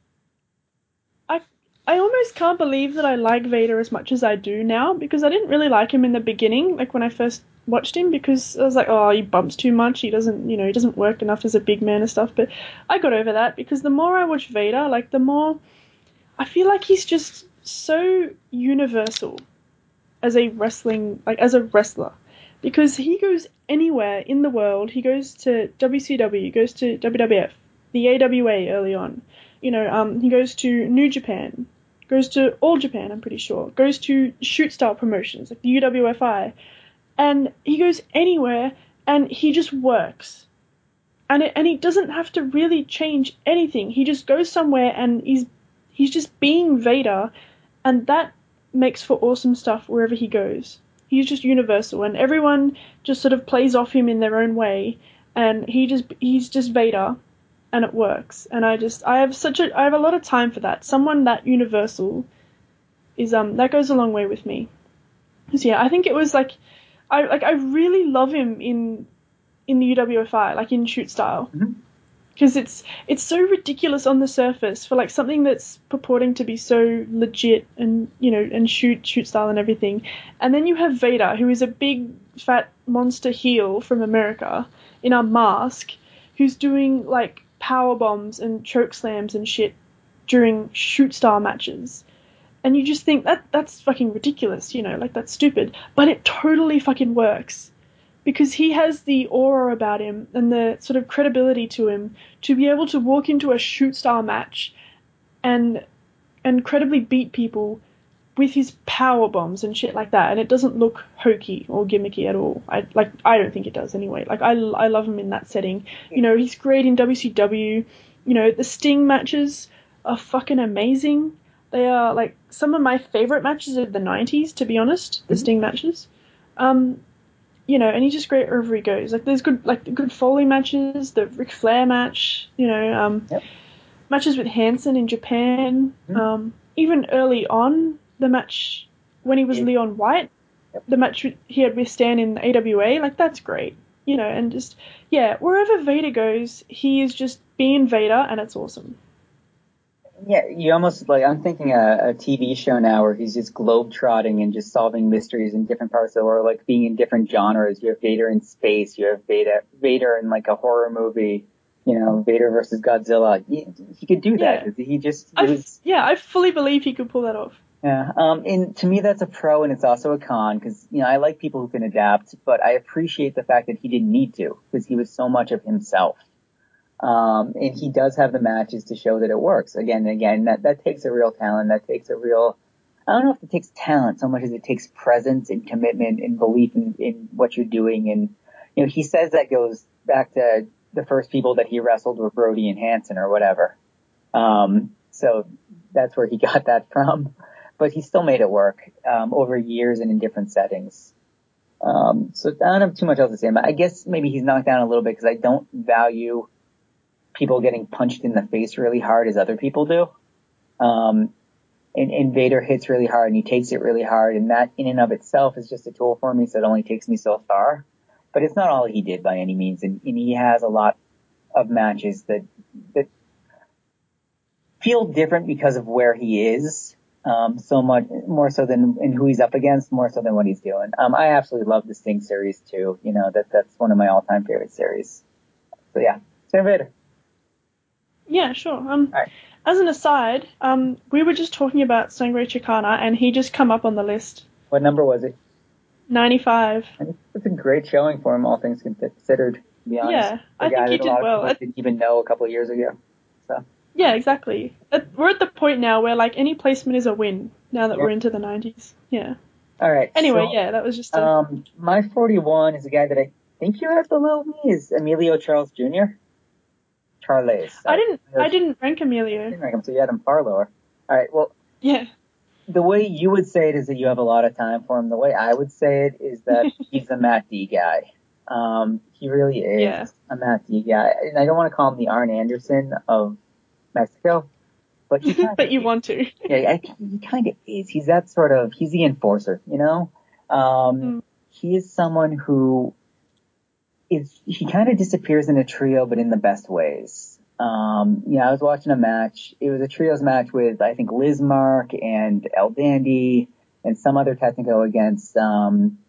I, I almost can't believe that I like Vader as much as I do now, because I didn't really like him in the beginning, like when I first watched him, because I was like, oh, he bumps too much, he doesn't, you know, he doesn't work enough as a big man and stuff, but I got over that, because the more I watch Vader, like, the more, I feel like he's just so universal as a wrestling, like, as a wrestler, because he goes anywhere in the world. He goes to W C W, goes to W W F, the A W A early on, you know, um, he goes to New Japan, goes to All Japan, I'm pretty sure, goes to shoot-style promotions, like the U W F I, and he goes anywhere, and he just works. And it, and he doesn't have to really change anything. He just goes somewhere, and he's he's just being Vader, and that makes for awesome stuff wherever he goes. He's just universal, and everyone just sort of plays off him in their own way, and he just he's just Vader, and it works. And I just I have such a I have a lot of time for that. Someone that universal is um that goes a long way with me. So yeah, I think it was like. I like I really love him in in the U W F I, like in shoot style, because mm-hmm. it's it's so ridiculous on the surface for like something that's purporting to be so legit and, you know, and shoot shoot style and everything, and then you have Vader, who is a big fat monster heel from America in a mask who's doing like power bombs and choke slams and shit during shoot style matches. And you just think that that's fucking ridiculous, you know, like that's stupid. But it totally fucking works. Because he has the aura about him and the sort of credibility to him to be able to walk into a shoot style match and and credibly beat people with his power bombs and shit like that, and it doesn't look hokey or gimmicky at all. I like I don't think it does anyway. Like I, I love him in that setting. You know, he's great in W C W. You know, the Sting matches are fucking amazing. They are like some of my favorite matches of the nineties, to be honest. The Sting matches. Um, you know, and he's just great wherever he goes. Like there's good like the good Foley matches, the Ric Flair match. You know, um, yep. matches with Hansen in Japan. Mm-hmm. Um, even early on. The match when he was yeah. Leon White, yep. the match he had with Stan in A W A, like that's great, you know, and just yeah, wherever Vader goes, he is just being Vader, and it's awesome. Yeah, you almost like I'm thinking a, a T V show now where he's just globetrotting and just solving mysteries in different parts of the world, like being in different genres. You have Vader in space, you have Vader Vader in like a horror movie. You know, Vader versus Godzilla. He, he could do that. Yeah. He just I, was. Yeah, I fully believe he could pull that off. Yeah, um, and to me that's a pro and it's also a con because, you know, I like people who can adapt, but I appreciate the fact that he didn't need to because he was so much of himself. Um, and he does have the matches to show that it works. Again and again, that, that takes a real talent, that takes a real, I don't know if it takes talent so much as it takes presence and commitment and belief in, in what you're doing. And, you know, he says that goes back to the first people that he wrestled were Brody and Hansen or whatever. Um, so that's where he got that from. But he still made it work um, over years and in different settings. Um, so I don't have too much else to say. I guess maybe he's knocked down a little bit because I don't value people getting punched in the face really hard as other people do. Um, and, and Vader hits really hard and he takes it really hard, and that in and of itself is just a tool for me, so it only takes me so far. But it's not all he did by any means, and, and he has a lot of matches that that feel different because of where he is. Um, so much more so than in who he's up against, more so than what he's doing. Um, I absolutely love the Sting series too. You know, that, that's one of my all-time favorite series. So yeah, Sam Vader. Yeah, sure. Um, right. As an aside, um, we were just talking about Sangre Chicana and he just come up on the list. What number was he? ninety-five. It's a great showing for him, all things considered, to be honest. Yeah, I think he did well. A lot of people didn't even know a couple of years ago. So. Yeah, exactly. We're at the point now where, like, any placement is a win now that yeah. we're into the nineties. Yeah. All right. Anyway, so, yeah, that was just a... Um, my forty-one is a guy that I think you have below me, is Emilio Charles Junior Charles. I didn't I didn't rank Emilio. I didn't rank him, so you had him far lower. All right, well... Yeah. The way you would say it is that you have a lot of time for him. The way I would say it is that he's a Matt D guy. Um, he really is yeah. a Matt D guy. And I don't want to call him the Arn Anderson of Mexico, but he kind but of you is. want to. Yeah, I, he kind of is. He's that sort of, he's the enforcer, you know? Um, mm. He is someone who is, he kind of disappears in a trio, but in the best ways. Um, yeah, I was watching a match. It was a trios match with, I think, Liz Mark and El Dandy and some other Technico against, um,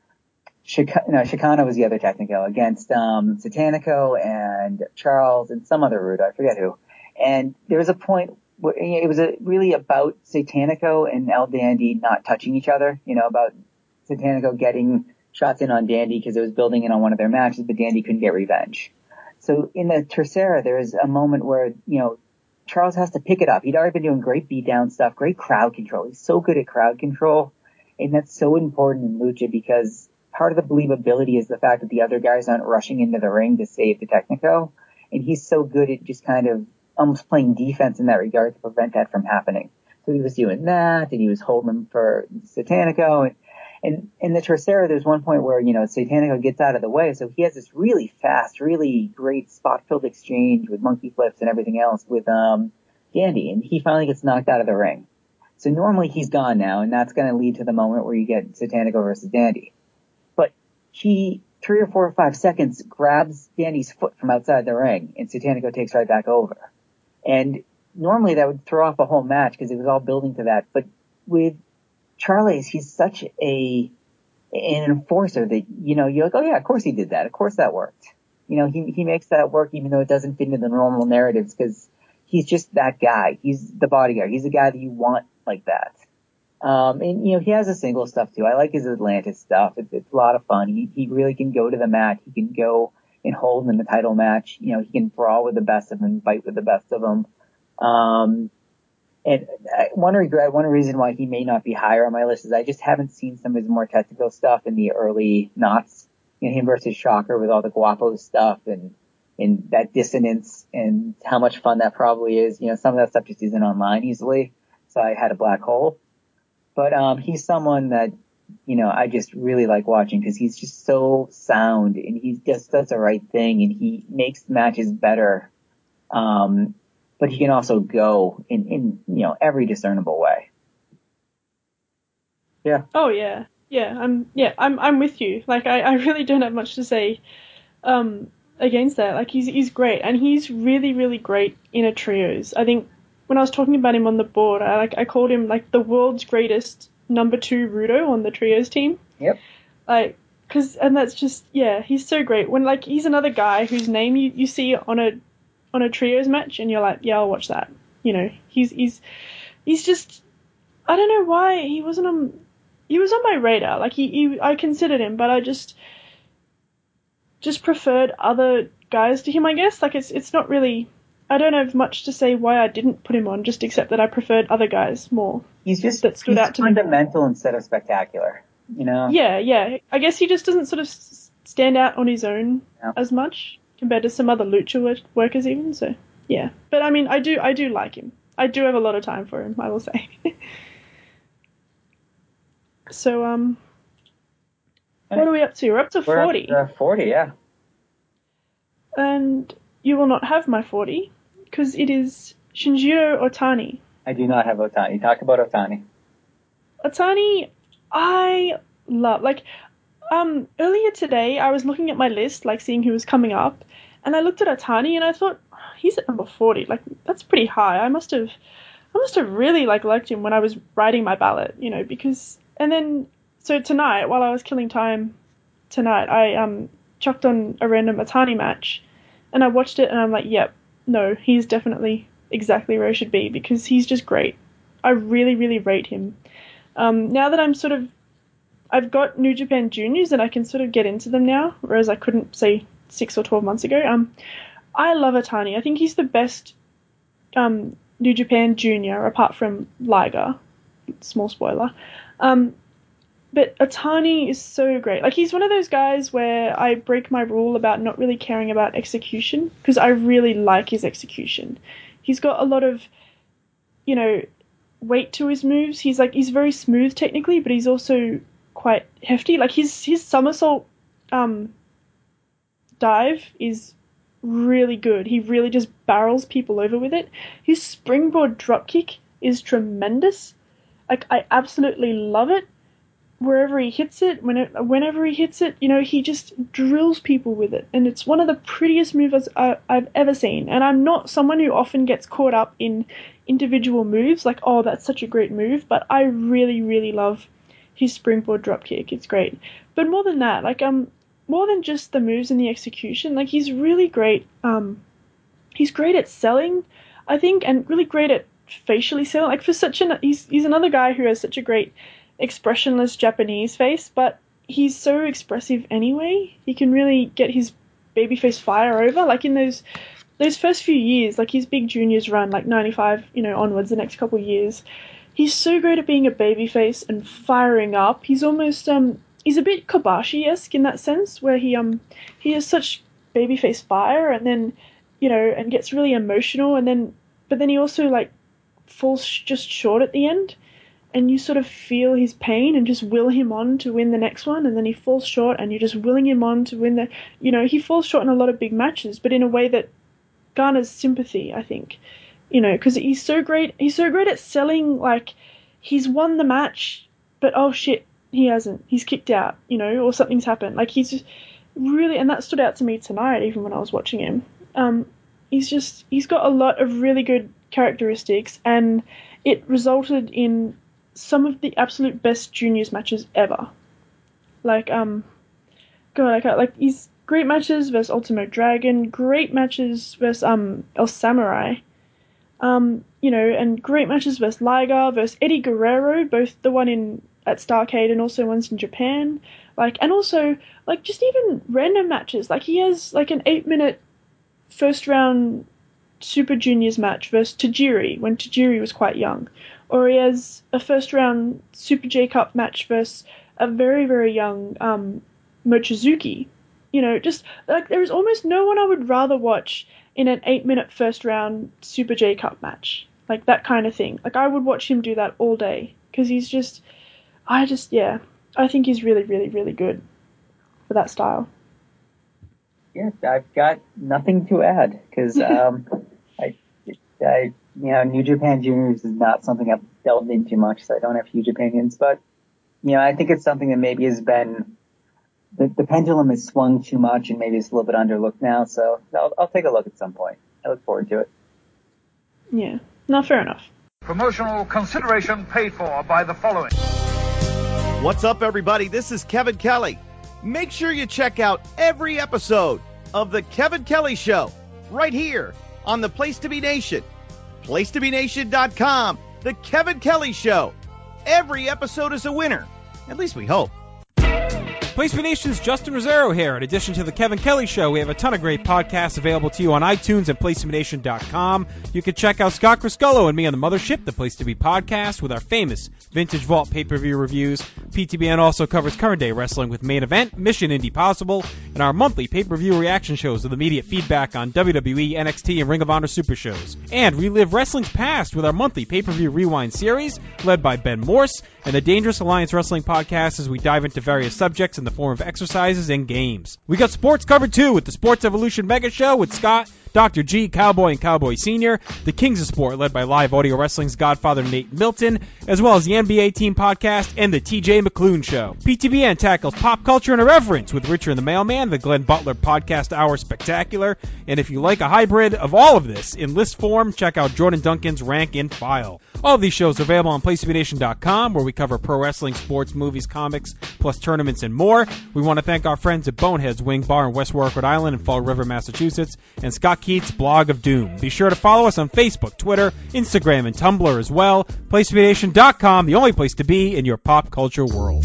Chica- no, Chicana was the other Technico against, um, Satanico and Charles and some other Rude. I forget who. And there was a point where it was a, really about Satanico and El Dandy not touching each other, you know, about Satanico getting shots in on Dandy because it was building in on one of their matches, but Dandy couldn't get revenge. So in the Tercera, there's a moment where, you know, Charles has to pick it up. He'd already been doing great beatdown stuff, great crowd control. He's so good at crowd control. And that's so important in Lucha because part of the believability is the fact that the other guys aren't rushing into the ring to save the Technico. And he's so good at just kind of almost playing defense in that regard to prevent that from happening. So he was doing that, and he was holding them for Satanico. And, and in the Tercera, there's one point where, you know, Satanico gets out of the way, so he has this really fast, really great spot-filled exchange with monkey flips and everything else with um Dandy, and he finally gets knocked out of the ring. So normally he's gone now, and that's going to lead to the moment where you get Satanico versus Dandy. But he, three or four or five seconds, grabs Dandy's foot from outside the ring, and Satanico takes right back over. And normally that would throw off a whole match because it was all building to that. But with Charles, he's such a an enforcer that, you know, you're like, oh yeah, of course he did that. Of course that worked. You know, he, he makes that work even though it doesn't fit into the normal narratives because he's just that guy. He's the bodyguard. He's the guy that you want like that. Um, and, you know, he has the single stuff too. I like his Atlantis stuff. It's, it's a lot of fun. He, he really can go to the mat. He can go and hold in the title match. You know, he can brawl with the best of them, fight with the best of them. Um, and one regret, one reason why he may not be higher on my list is I just haven't seen some of his more technical stuff in the early knots. You know, him versus Shocker with all the Guapo stuff and, and that dissonance and how much fun that probably is. You know, some of that stuff just isn't online easily. So I had a black hole. But, um, he's someone that, you know, I just really like watching because he's just so sound and he just does the right thing and he makes matches better. Um, but he can also go in, in, you know, every discernible way. Yeah. Oh yeah. Yeah, I'm yeah, I'm I'm with you. Like I, I really don't have much to say um against that. Like he's he's great and he's really, really great in a trios. I think when I was talking about him on the board, I like I called him like the world's greatest number two Rudo on the trios team. Yep. Like, cause, and that's just, yeah, he's so great. When like, he's another guy whose name you, you see on a, on a trios match and you're like, yeah, I'll watch that. You know, he's, he's, he's just, I don't know why he wasn't on, he was on my radar. Like he, he I considered him, but I just, just preferred other guys to him, I guess. Like it's, it's not really, I don't have much to say why I didn't put him on, just except that I preferred other guys more. He's just, that stood he's out to me. fundamental instead of spectacular, you know? Yeah, yeah. I guess he just doesn't sort of s- stand out on his own Yeah. as much compared to some other lucha work- workers even, so yeah. But I mean, I do, I do like him. I do have a lot of time for him, I will say. So, um, what are we up to? We're up to We're forty. up to forty, yeah. And you will not have my forty, because it is Shinjiro Otani. I do not have Otani. Talk about Otani. Otani, I love, like, um, earlier today I was looking at my list, like seeing who was coming up, and I looked at Otani and I thought, he's at number forty, like, that's pretty high. I must have, I must have really, like, liked him when I was writing my ballot, you know, because, and then, so tonight, while I was killing time tonight, I, um, chucked on a random Otani match, and I watched it and I'm like, yep, no, he's definitely exactly where he should be, because he's just great. I really, really rate him. Um, now that I'm sort of, I've got New Japan Juniors and I can sort of get into them now, whereas I couldn't, say, six or twelve months ago. Um, I love Otani. I think he's the best um, New Japan Junior, apart from Liger. Small spoiler. Um, but Otani is so great. Like, he's one of those guys where I break my rule about not really caring about execution, because I really like his execution. He's got a lot of, you know, weight to his moves. He's like, he's very smooth technically, but he's also quite hefty. Like his his somersault um dive is really good. He really just barrels people over with it. His springboard dropkick is tremendous. Like, I absolutely love it. Wherever he hits it, when it, whenever he hits it, you know, he just drills people with it. And it's one of the prettiest moves I, I've ever seen. And I'm not someone who often gets caught up in individual moves, like, oh, that's such a great move, but I really, really love his springboard dropkick. It's great. But more than that, like, um, more than just the moves and the execution, like, he's really great, um, he's great at selling, I think, and really great at facially selling. Like, for such an, he's, he's another guy who has such a great expressionless Japanese face, but he's so expressive anyway. He can really get his babyface fire over. Like, in those those first few years, like his big juniors run, like ninety-five, you know, onwards, the next couple of years, he's so great at being a babyface and firing up. He's almost um he's a bit Kobashi-esque in that sense, where he um he has such babyface fire, and then, you know, and gets really emotional, and then but then he also, like, falls sh- just short at the end. And you sort of feel his pain and just will him on to win the next one, and then he falls short and you're just willing him on to win the, you know, he falls short in a lot of big matches, but in a way that garners sympathy, I think, you know, because he's so great, he's so great at selling, like, he's won the match, but oh shit, he hasn't, he's kicked out, you know, or something's happened. Like, he's just really, and that stood out to me tonight, even when I was watching him. Um, he's just, he's got a lot of really good characteristics, and it resulted in some of the absolute best juniors matches ever. Like, um, God, like, like these great matches versus Ultimo Dragon, great matches versus um El Samurai, um, you know, and great matches versus Liger versus Eddie Guerrero, both the one in at Starrcade and also ones in Japan. Like, and also like just even random matches. Like he has like an eight minute first round Super Juniors match versus Tajiri when Tajiri was quite young, or he has a first round Super J Cup match versus a very very young um, Mochizuki. You know, just like there is almost no one I would rather watch in an eight minute first round Super J Cup match, like that kind of thing. Like I would watch him do that all day because he's just, I just yeah, I think he's really really really good for that style. Yeah, I've got nothing to add because um, I, I, you know, New Japan Juniors is not something I've delved into much, so I don't have huge opinions. But you know, I think it's something that maybe has been the, the pendulum has swung too much, and maybe it's a little bit underlooked now. So I'll, I'll take a look at some point. I look forward to it. Yeah, no, fair enough. Promotional consideration paid for by the following. What's up, everybody? This is Kevin Kelly. Make sure you check out every episode of The Kevin Kelly Show right here on the Place to Be Nation. place to be nation dot com. The Kevin Kelly Show. Every episode is a winner. At least we hope. Place to Be Nation's Justin Rosero here. In addition to the Kevin Kelly Show, we have a ton of great podcasts available to you on iTunes and place to be nation dot com. You can check out Scott Criscullo and me on the Mothership, the Place to Be podcast, with our famous Vintage Vault pay-per-view reviews. P T B N also covers current day wrestling with Main Event, Mission Indie Possible, and our monthly pay-per-view reaction shows with immediate feedback on W W E, N X T, and Ring of Honor Super Shows. And relive wrestling's past with our monthly pay-per-view rewind series, led by Ben Morse, and the Dangerous Alliance Wrestling podcast as we dive into various subjects in the form of exercises and games. We got sports covered too with the Sports Evolution Mega Show with Scott, Doctor G, Cowboy, and Cowboy Senior, the Kings of Sport led by Live Audio Wrestling's Godfather Nate Milton, as well as the N B A Team Podcast and the T J McClune Show. P T B N tackles pop culture and irreverence with Richard and the Mailman, the Glenn Butler Podcast Hour Spectacular, and if you like a hybrid of all of this in list form, check out Jordan Duncan's Rank and File. All of these shows are available on place to be nation dot com, where we cover pro wrestling, sports, movies, comics, plus tournaments and more. We want to thank our friends at Boneheads Wing Bar in West Warwick, Rhode Island and Fall River, Massachusetts, and Scott Keith's Blog of Doom. Be sure to follow us on Facebook, Twitter, Instagram, and Tumblr as well. place to be nation dot com, the only place to be in your pop culture world.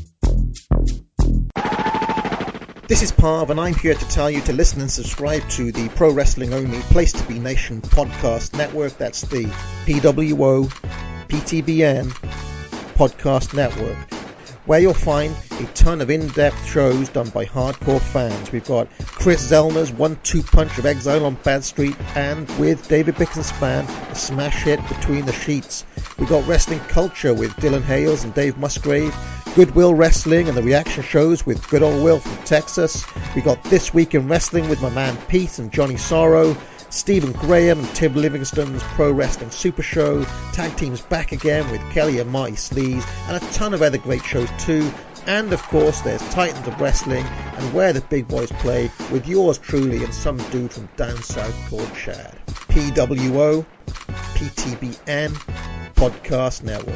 This is Parv, and I'm here to tell you to listen and subscribe to the Pro Wrestling Only Place to Be Nation podcast network. That's the P W O P T B N podcast network, where you'll find a ton of in-depth shows done by hardcore fans. We've got Chris Zellner's one two punch of Exile on Bad Street, and with David Bixenspan, a smash hit Between the Sheets. We've got Wrestling Culture with Dylan Hales and Dave Musgrave, Goodwill Wrestling and the reaction shows with Good Old Will from Texas. We got This Week in Wrestling with my man Pete and Johnny Sorrow, Stephen Graham and Tim Livingston's Pro Wrestling Super Show, Tag Teams Back Again with Kelly and Marty Sleaze, and a ton of other great shows too. And of course there's Titans of Wrestling and Where the Big Boys Play with yours truly and some dude from down south called Chad. P W O P T B N Podcast Network.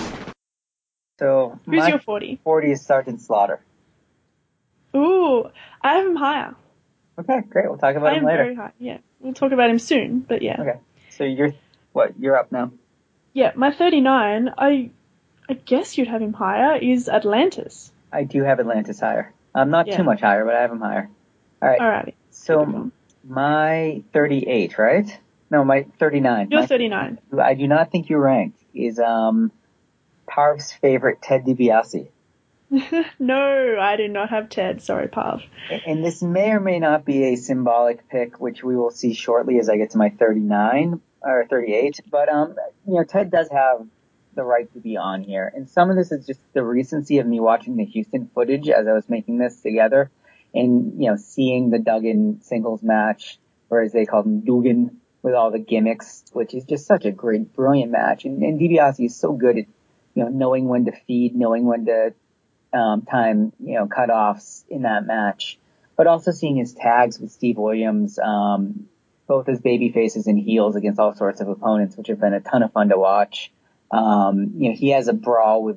So Who's my your forty? forty is Sergeant Slaughter. Ooh, I have him higher. Okay, great. We'll talk about I him am later. very high. Yeah, we'll talk about him soon. But yeah. Okay. So you're what? You're up now. Yeah, my thirty-nine. I, I guess you'd have him higher. Is Atlantis. I do have Atlantis higher. Um, not Yeah. too much higher, but I have him higher. All right. Alrighty. So my thirty-eight, right? No, my thirty-nine. You're My- thirty-nine. who I do not think you ranked is um Parv's favorite Ted DiBiase. No, I do not have Ted. Sorry, Pav. And this may or may not be a symbolic pick, which we will see shortly as I get to my thirty-nine or thirty-eight. But um, you know, Ted does have the right to be on here, and some of this is just the recency of me watching the Houston footage as I was making this together, and you know, seeing the Duggan singles match, or as they call him, Dugan, with all the gimmicks, which is just such a great, brilliant match. And, and DiBiase is so good at, you know, knowing when to feed, knowing when to um, time, you know, cutoffs in that match. But also seeing his tags with Steve Williams, um, both as baby faces and heels against all sorts of opponents, which have been a ton of fun to watch. Um, you know, he has a brawl with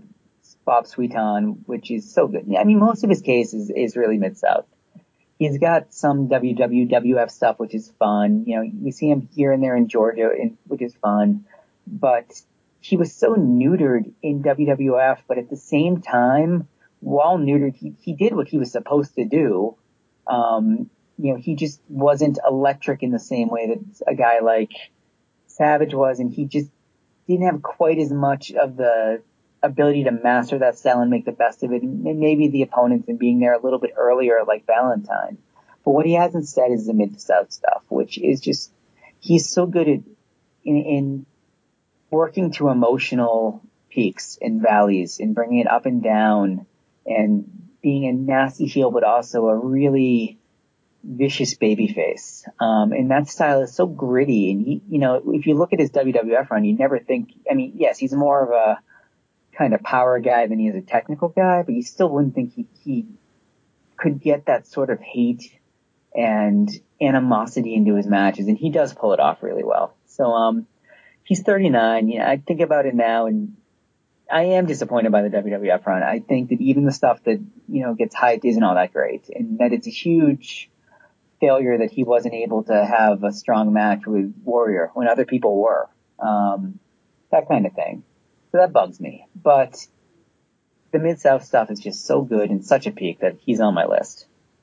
Bob Sweeton, which is so good. I mean, most of his case is, is really Mid-South. He's got some W W F stuff, which is fun. You know, we see him here and there in Georgia, which is fun. But he was so neutered in W W F, but at the same time, while neutered, he, he did what he was supposed to do. Um, you know, he just wasn't electric in the same way that a guy like Savage was, and he just didn't have quite as much of the ability to master that style and make the best of it, and maybe the opponents and being there a little bit earlier like Valentine. But what he has instead is the Mid-South stuff, which is just, he's so good at in, in working to emotional peaks and valleys and bringing it up and down and being a nasty heel, but also a really vicious babyface. Um, and that style is so gritty. And he, you know, if you look at his W W F run, you never think, I mean, yes, he's more of a kind of power guy than he is a technical guy, but you still wouldn't think he, he could get that sort of hate and animosity into his matches, and he does pull it off really well. So, um, he's thirty-nine. You know, I think about it now, and I am disappointed by the W W F run. I think that even the stuff that, you know, gets hyped isn't all that great, and that it's a huge failure that he wasn't able to have a strong match with Warrior when other people were. Um, that kind of thing. So that bugs me. But the Mid-South stuff is just so good and such a peak that he's on my list.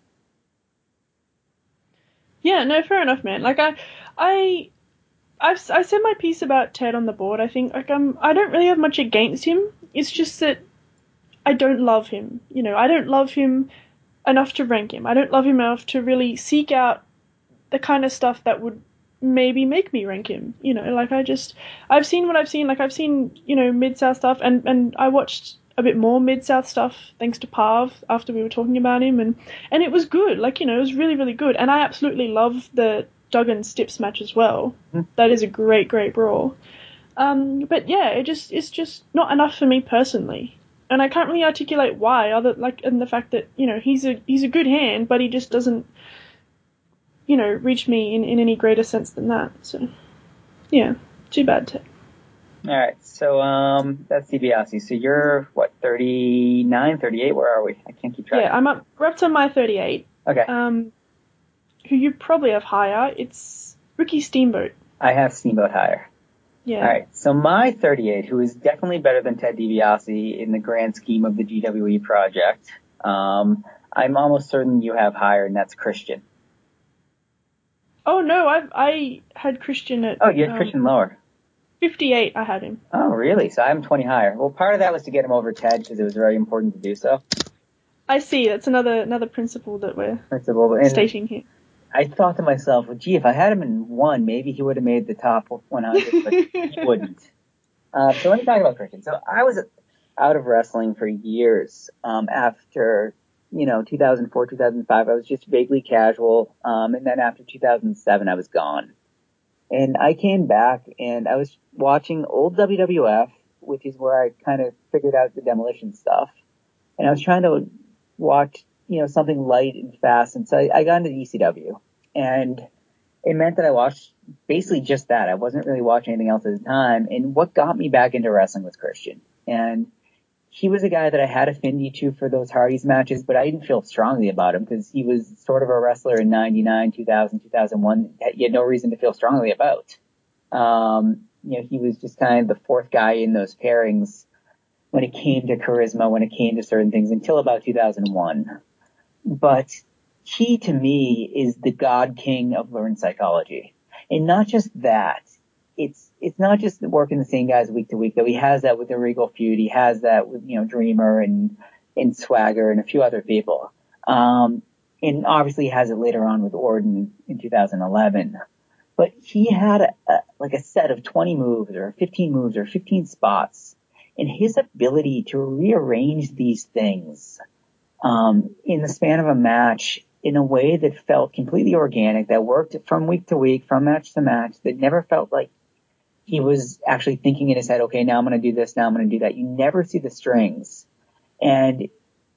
Yeah, no, fair enough, man. Like, I, I, I've, I said my piece about Ted on the board. I think, like, I'm, I don't really have much against him. It's just that I don't love him. You know, I don't love him enough to rank him. I don't love him enough to really seek out the kind of stuff that would maybe make me rank him. You know, like, I just, I've seen what I've seen. Like, I've seen, you know, Mid-South stuff, and, and I watched a bit more Mid-South stuff thanks to Pav after we were talking about him, and, and it was good. Like, you know, it was really, really good. And I absolutely love the Duggan Stips match as well. Mm. That is a great, great brawl. Um, but yeah, it just, it's just not enough for me personally. And I can't really articulate why, other, like, in the fact that, you know, he's a, he's a good hand, but he just doesn't, you know, reach me in, in any greater sense than that. So, yeah, too bad, Ted. All right, so um, that's DiBiase. So you're, what, thirty-nine, thirty-eight? Where are we? I can't keep track. Yeah, I'm up, we're up to my thirty-eight. Okay. Um, who you probably have higher. It's Ricky Steamboat. I have Steamboat higher. Yeah. All right, so my thirty-eight, who is definitely better than Ted DiBiase in the grand scheme of the G W E project, um, I'm almost certain you have higher, and that's Christian. Oh, no, I I had Christian at... Oh, you had um, Christian lower. fifty-eight, I had him. Oh, really? So I'm twenty higher. Well, part of that was to get him over Ted, because it was very important to do so. I see. That's another another principle that we're principle. And stating here. I thought to myself, well, gee, if I had him in one, maybe he would have made the top one hundred, but he wouldn't. Uh, so let me talk about Christian. So I was out of wrestling for years um, after... you know, two thousand four, two thousand five, I was just vaguely casual. Um, and then after two thousand seven, I was gone. And I came back and I was watching old W W F, which is where I kind of figured out the Demolition stuff. And I was trying to watch, you know, something light and fast. And so I, I got into E C W. And it meant that I watched basically just that. I wasn't really watching anything else at the time. And what got me back into wrestling was Christian. And he was a guy that I had affinity to for those Hardys matches, but I didn't feel strongly about him because he was sort of a wrestler in ninety-nine, two thousand, two thousand one that you had no reason to feel strongly about. Um, you know, he was just kind of the fourth guy in those pairings when it came to charisma, when it came to certain things until about two thousand one. But he, to me, is the God King of learned psychology. And not just that. It's, it's not just working the same guys week to week, though. He has that with the Regal feud. He has that with, you know, Dreamer and, and Swagger and a few other people. Um, and obviously he has it later on with Orton in two thousand eleven. But he had a, a, like a set of twenty moves or fifteen moves or fifteen spots. And his ability to rearrange these things, um, in the span of a match in a way that felt completely organic, that worked from week to week, from match to match, that never felt like he was actually thinking in his head, okay, now I'm going to do this, now I'm going to do that. You never see the strings. And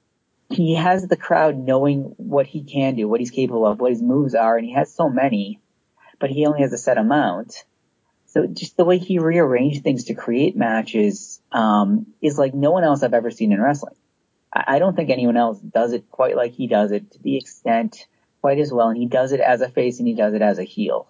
he has the crowd knowing what he can do, what he's capable of, what his moves are, and he has so many, but he only has a set amount. So just the way he rearranged things to create matches um, is like no one else I've ever seen in wrestling. I, I don't think anyone else does it quite like he does it, to the extent quite as well. And he does it as a face and he does it as a heel.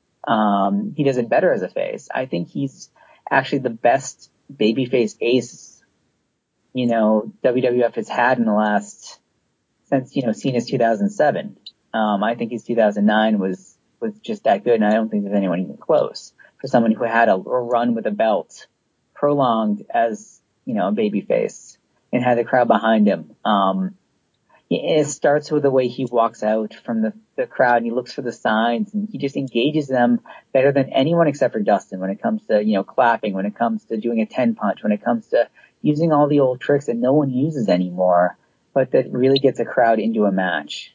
Um, he does it better as a face. I think he's actually the best babyface ace, you know, W W F has had in the last, since, you know, Cena's two thousand seven. Um, I think his two thousand nine was, was just that good, and I don't think there's anyone even close for someone who had a, a run with a belt prolonged as, you know, a babyface and had the crowd behind him. Um, it starts with the way he walks out from the, the crowd and he looks for the signs and he just engages them better than anyone except for Dustin when it comes to, you know, clapping, when it comes to doing a ten punch, when it comes to using all the old tricks that no one uses anymore, but that really gets a crowd into a match.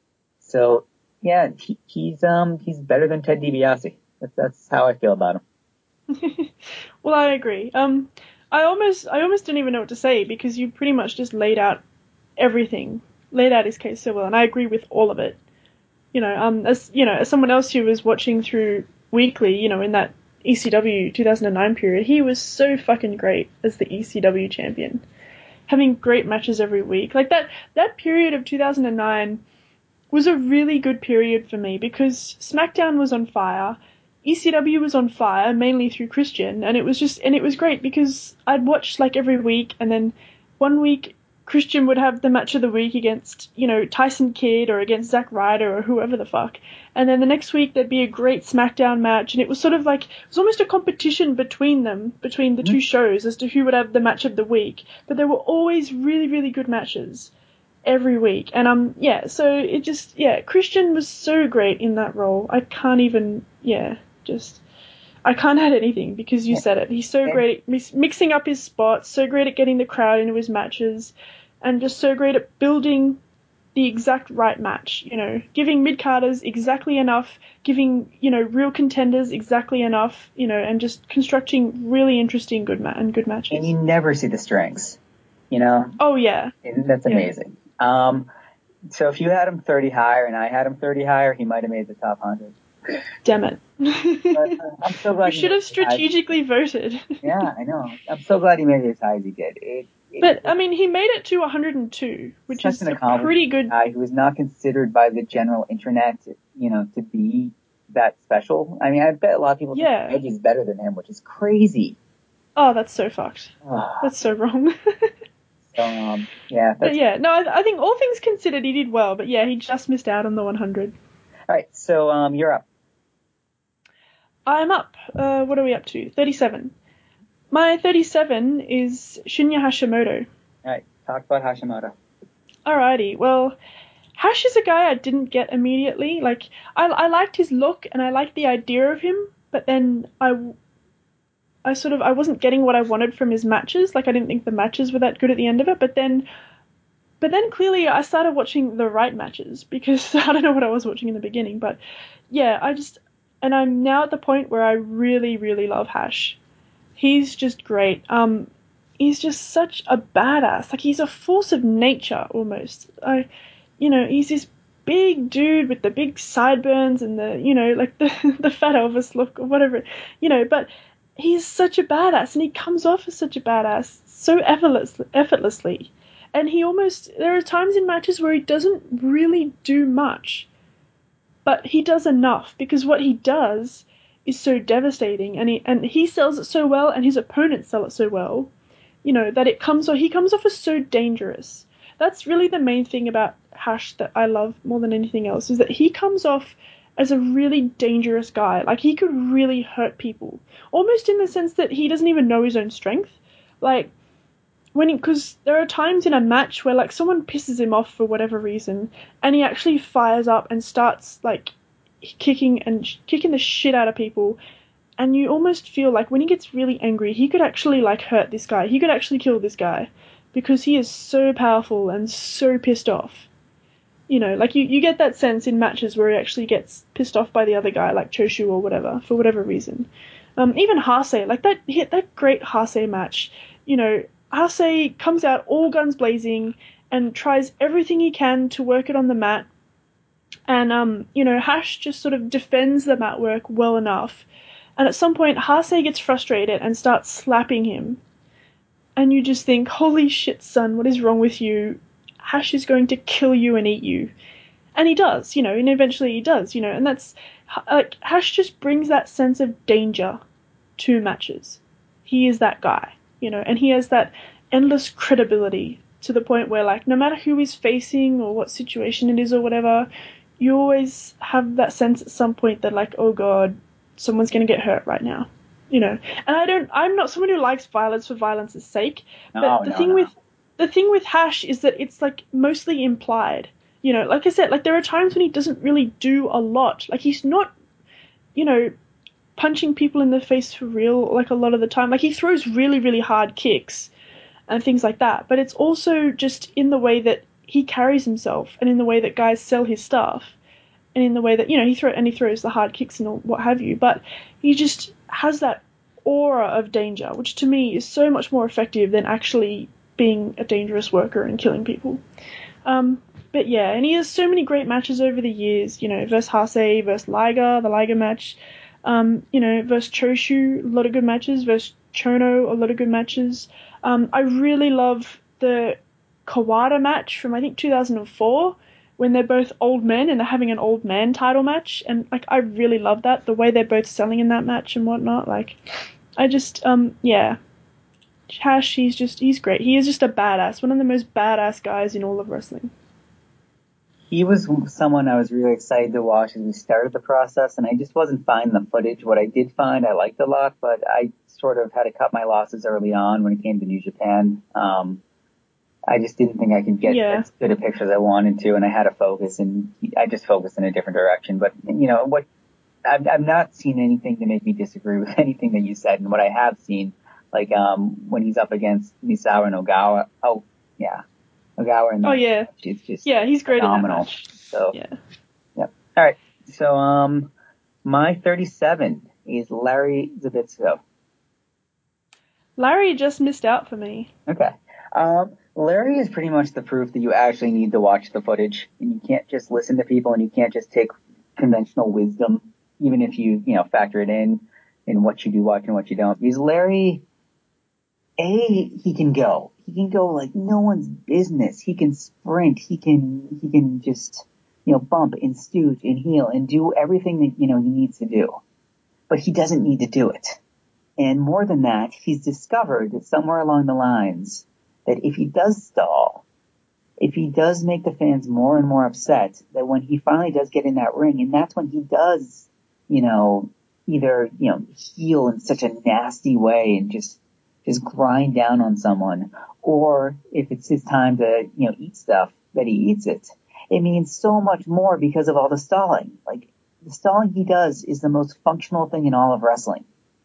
So yeah, he, he's, um, he's better than Ted DiBiase. That's, that's how I feel about him. Well, I agree. Um, I almost, I almost didn't even know what to say because you pretty much just laid out everything, laid out his case so well, and I agree with all of it. You know, um, as you know, as someone else who was watching through weekly, you know, in that E C W two thousand nine period, he was so fucking great as the E C W champion, having great matches every week. Like that, that period of two thousand nine was a really good period for me because SmackDown was on fire. E C W was on fire, mainly through Christian, and it was just, and it was great because I'd watch like every week, and then one week Christian would have the match of the week against, you know, Tyson Kidd or against Zack Ryder or whoever the fuck, and then the next week there'd be a great SmackDown match, and it was sort of like, it was almost a competition between them, between the mm-hmm. two shows as to who would have the match of the week, but there were always really, really good matches every week, and um, yeah, so it just, yeah, Christian was so great in that role, I can't even, yeah, just, I can't add anything because you yeah. said it. He's so yeah. great at mis- mixing up his spots, so great at getting the crowd into his matches, and just so great at building the exact right match, you know, giving mid-carders exactly enough, giving, you know, real contenders exactly enough, you know, and just constructing really interesting good ma- and good matches. And you never see the strings, you know? Oh, yeah. And that's amazing. Yeah. Um, so if you had him thirty higher and I had him thirty higher, he might have made the top one hundred. Damn it. But, uh, I'm so glad we should have strategically voted. Yeah, I know. I'm so glad he made it as high as he did. It, it, but, I mean, he made it to one hundred two, which is a pretty good... guy who was not considered by the general internet, you know, to be that special. I mean, I bet a lot of people yeah. think Edge is better than him, which is crazy. Oh, that's so fucked. That's so wrong. so, um, yeah. That's... But yeah, no, I, I think all things considered, he did well, but yeah, he just missed out on the one hundred. All right, so um, you're up. I'm up. Uh, what are we up to? thirty-seven. My thirty-seven is Shinya Hashimoto. Alright, talk about Hashimoto. Alrighty, well, Hash is a guy I didn't get immediately. Like, I, I liked his look and I liked the idea of him, but then I, I sort of, I wasn't getting what I wanted from his matches. Like, I didn't think the matches were that good at the end of it, but then, but then clearly I started watching the right matches because I don't know what I was watching in the beginning, but yeah, I just... And I'm now at the point where I really, really love Hash. He's just great. Um, he's just such a badass. Like, he's a force of nature, almost. I, you know, he's this big dude with the big sideburns and the, you know, like the, the fat Elvis look or whatever, you know, but he's such a badass and he comes off as such a badass so effortless, effortlessly. And he almost, there are times in matches where he doesn't really do much. But he does enough because what he does is so devastating, and he and he sells it so well, and his opponents sell it so well, you know, that it comes off. He comes off as so dangerous. That's really the main thing about Hash that I love more than anything else, is that he comes off as a really dangerous guy. Like, he could really hurt people, almost in the sense that he doesn't even know his own strength. Like, when he, because there are times in a match where, like, someone pisses him off for whatever reason, and he actually fires up and starts, like, kicking and sh- kicking the shit out of people, and you almost feel like when he gets really angry, he could actually, like, hurt this guy. He could actually kill this guy, because he is so powerful and so pissed off. You know, like, you, you get that sense in matches where he actually gets pissed off by the other guy, like Choshu or whatever, for whatever reason. Um, even Hase, like, that, that great Hase match, you know, Hase comes out all guns blazing and tries everything he can to work it on the mat. And, um, you know, Hash just sort of defends the mat work well enough And at some point, Hase gets frustrated and starts slapping him. And you just think, holy shit, son, what is wrong with you? Hash is going to kill you and eat you. And he does, you know, and eventually he does, you know, and that's, like, Hash just brings that sense of danger to matches. He is that guy, you know, and he has that endless credibility to the point where, like, no matter who he's facing or what situation it is or whatever, you always have that sense at some point that, like, oh god, someone's going to get hurt right now, you know. And I don't, I'm not someone who likes violence for violence's sake, but No, the no, thing no. with, the thing with Hash is that it's, like, mostly implied. You know, like I said, like, there are times when he doesn't really do a lot. Like, he's not, you know, punching people in the face for real, like, a lot of the time. Like, he throws really, really hard kicks and things like that. But it's also just in the way that he carries himself and in the way that guys sell his stuff and in the way that, you know, he throw and he throws the hard kicks and all, what have you. But he just has that aura of danger, which to me is so much more effective than actually being a dangerous worker and killing people. Um, but yeah, and he has so many great matches over the years, you know, versus Hase, versus Liger, the Liger match, um, you know, versus Choshu, a lot of good matches, versus Chono, a lot of good matches. Um, I really love the Kawada match from, I think, two thousand four, when they're both old men and they're having an old man title match, and, like, I really love that, the way they're both selling in that match and whatnot. Like, I just, um, yeah. Hash, he's just, he's great. He is just a badass, one of the most badass guys in all of wrestling. He was someone I was really excited to watch as we started the process, and I just wasn't finding the footage. What I did find, I liked a lot, but I sort of had to cut my losses early on when it came to New Japan. Um, I just didn't think I could get Yeah. as good a picture as I wanted to, and I had to focus, and I just focused in a different direction. But, you know, what I've, I've not seen anything to make me disagree with anything that you said, and what I have seen, like um, when he's up against Misawa and Ogawa, oh, yeah, Ogawa and Oh, yeah. it's just Yeah, he's great phenomenal. in that match. So, Yeah. yep. All right. So, um, my thirty-seven is Larry Zbyszko. Larry just missed out for me. Okay. Um, Larry is pretty much the proof that you actually need to watch the footage, and you can't just listen to people, and you can't just take conventional wisdom, even if you, you know, factor it in, in what you do watch and what you don't. Because Larry, A, he can go. He can go like no one's business. He can sprint. He can, he can just, you know, bump and stooge and heel and do everything that, you know, he needs to do. But he doesn't need to do it. And more than that, he's discovered that somewhere along the lines that if he does stall, if he does make the fans more and more upset, that when he finally does get in that ring, and that's when he does, you know, either, you know, heel in such a nasty way and just, just grind down on someone, or if it's his time to, you know, eat stuff, that he eats it. It means so much more because of all the stalling. Like, the stalling he does is the most functional thing in all of wrestling.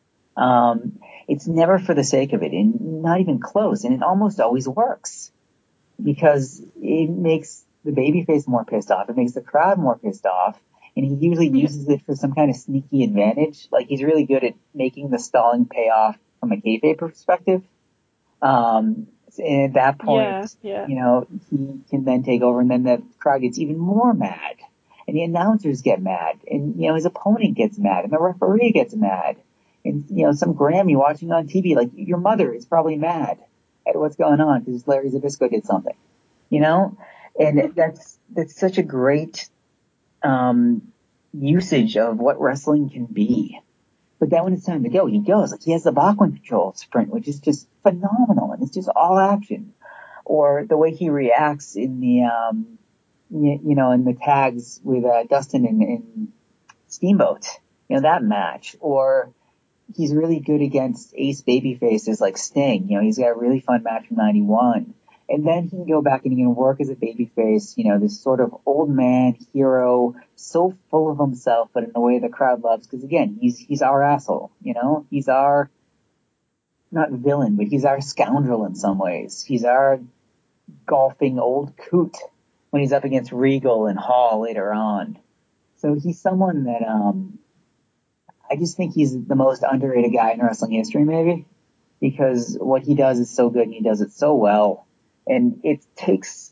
Um, it's never for the sake of it, and not even close, and it almost always works. Because it makes the babyface more pissed off, it makes the crowd more pissed off, and he usually uses it for some kind of sneaky advantage. Like, he's really good at making the stalling pay off from a kayfabe perspective. Um, and at that point, Yeah, yeah. you know, he can then take over, and then the crowd gets even more mad, and the announcers get mad, and, you know, his opponent gets mad, and the referee gets mad, and, you know, some Grammy watching on T V, like, your mother is probably mad at what's going on because Larry Zbyszko did something, you know? And that's, that's such a great, um, usage of what wrestling can be. But then when it's time to go, he goes. Like, he has the Bachman control sprint, which is just phenomenal, and it's just all action. Or the way he reacts in the, um, you, you know, in the tags with, uh, Dustin and, and Steamboat, you know, that match. Or he's really good against ace babyfaces like Sting. You know, he's got a really fun match from ninety-one. And then he can go back and he can work as a babyface, you know, this sort of old man hero, so full of himself, but in a way the crowd loves. Because again, he's, he's our asshole, you know, he's our, not villain, but he's our scoundrel in some ways. He's our golfing old coot when he's up against Regal and Hall later on. So he's someone that, um, I just think he's the most underrated guy in wrestling history, maybe, because what he does is so good and he does it so well. And it takes,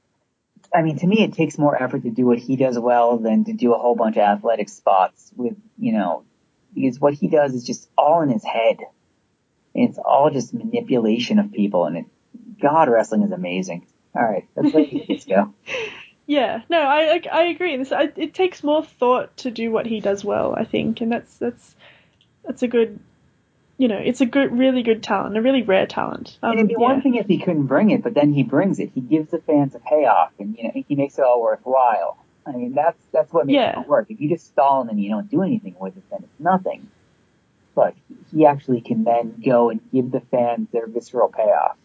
I mean, to me, it takes more effort to do what he does well than to do a whole bunch of athletic spots with, you know, because what he does is just all in his head. And it's all just manipulation of people, and it, God, wrestling is amazing. All right, let's let this go. Yeah, no, I I agree. This I, it takes more thought to do what he does well, I think, and that's that's that's a good, you know, it's a good, really good talent, a really rare talent. Um, and it'd be yeah. one thing if he couldn't bring it, but then he brings it. He gives the fans a payoff, and you know, he makes it all worthwhile. I mean, that's that's what makes Yeah. it work. If you just stall and then you don't do anything with it, then it's nothing. But he actually can then go and give the fans their visceral payoff.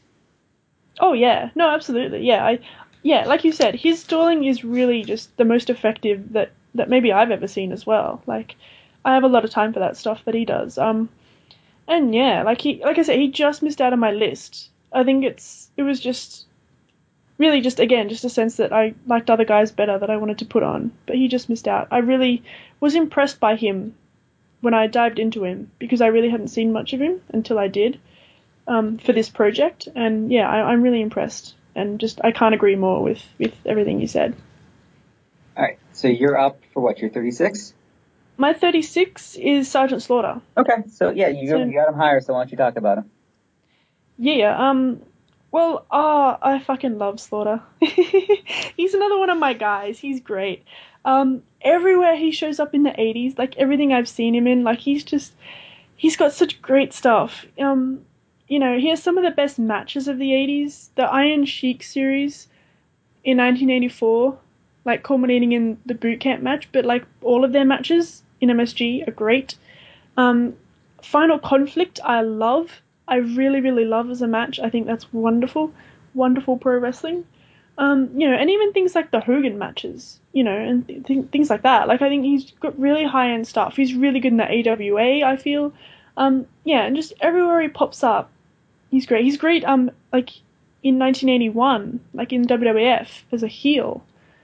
Oh yeah, no, absolutely, yeah. I, yeah, like you said, his stalling is really just the most effective that, that maybe I've ever seen as well. Like, I have a lot of time for that stuff that he does. Um, and yeah, like he, like I said, he just missed out on my list. I think it's, it was just, really just again, just a sense that I liked other guys better that I wanted to put on, but he just missed out. I really was impressed by him when I dived into him because I really hadn't seen much of him until I did. Um, for this project, and yeah, I, I'm really impressed, and just I can't agree more with, with everything you said. All right, so you're up for what? You're thirty-six? My thirty-six is Sergeant Slaughter. Okay, so yeah, you, So, you got him higher, so why don't you talk about him? Yeah, um, well, ah, oh, I fucking love Slaughter. He's another one of my guys. He's great. Um, everywhere he shows up in the eighties, like everything I've seen him in, like he's just, he's got such great stuff. Um. You know, he has some of the best matches of the eighties. The Iron Sheik series in nineteen eighty-four, like culminating in the boot camp match, but like all of their matches in M S G are great. Um, Final Conflict, I love. I really, really love as a match. I think that's wonderful. Wonderful pro wrestling. Um, you know, and even things like the Hogan matches, you know, and th- th- things like that. Like, I think he's got really high-end stuff. He's really good in the A W A, I feel. Um, yeah, and just everywhere he pops up, he's great. He's great, um, like, in nineteen eighty-one, like in W W F as a heel.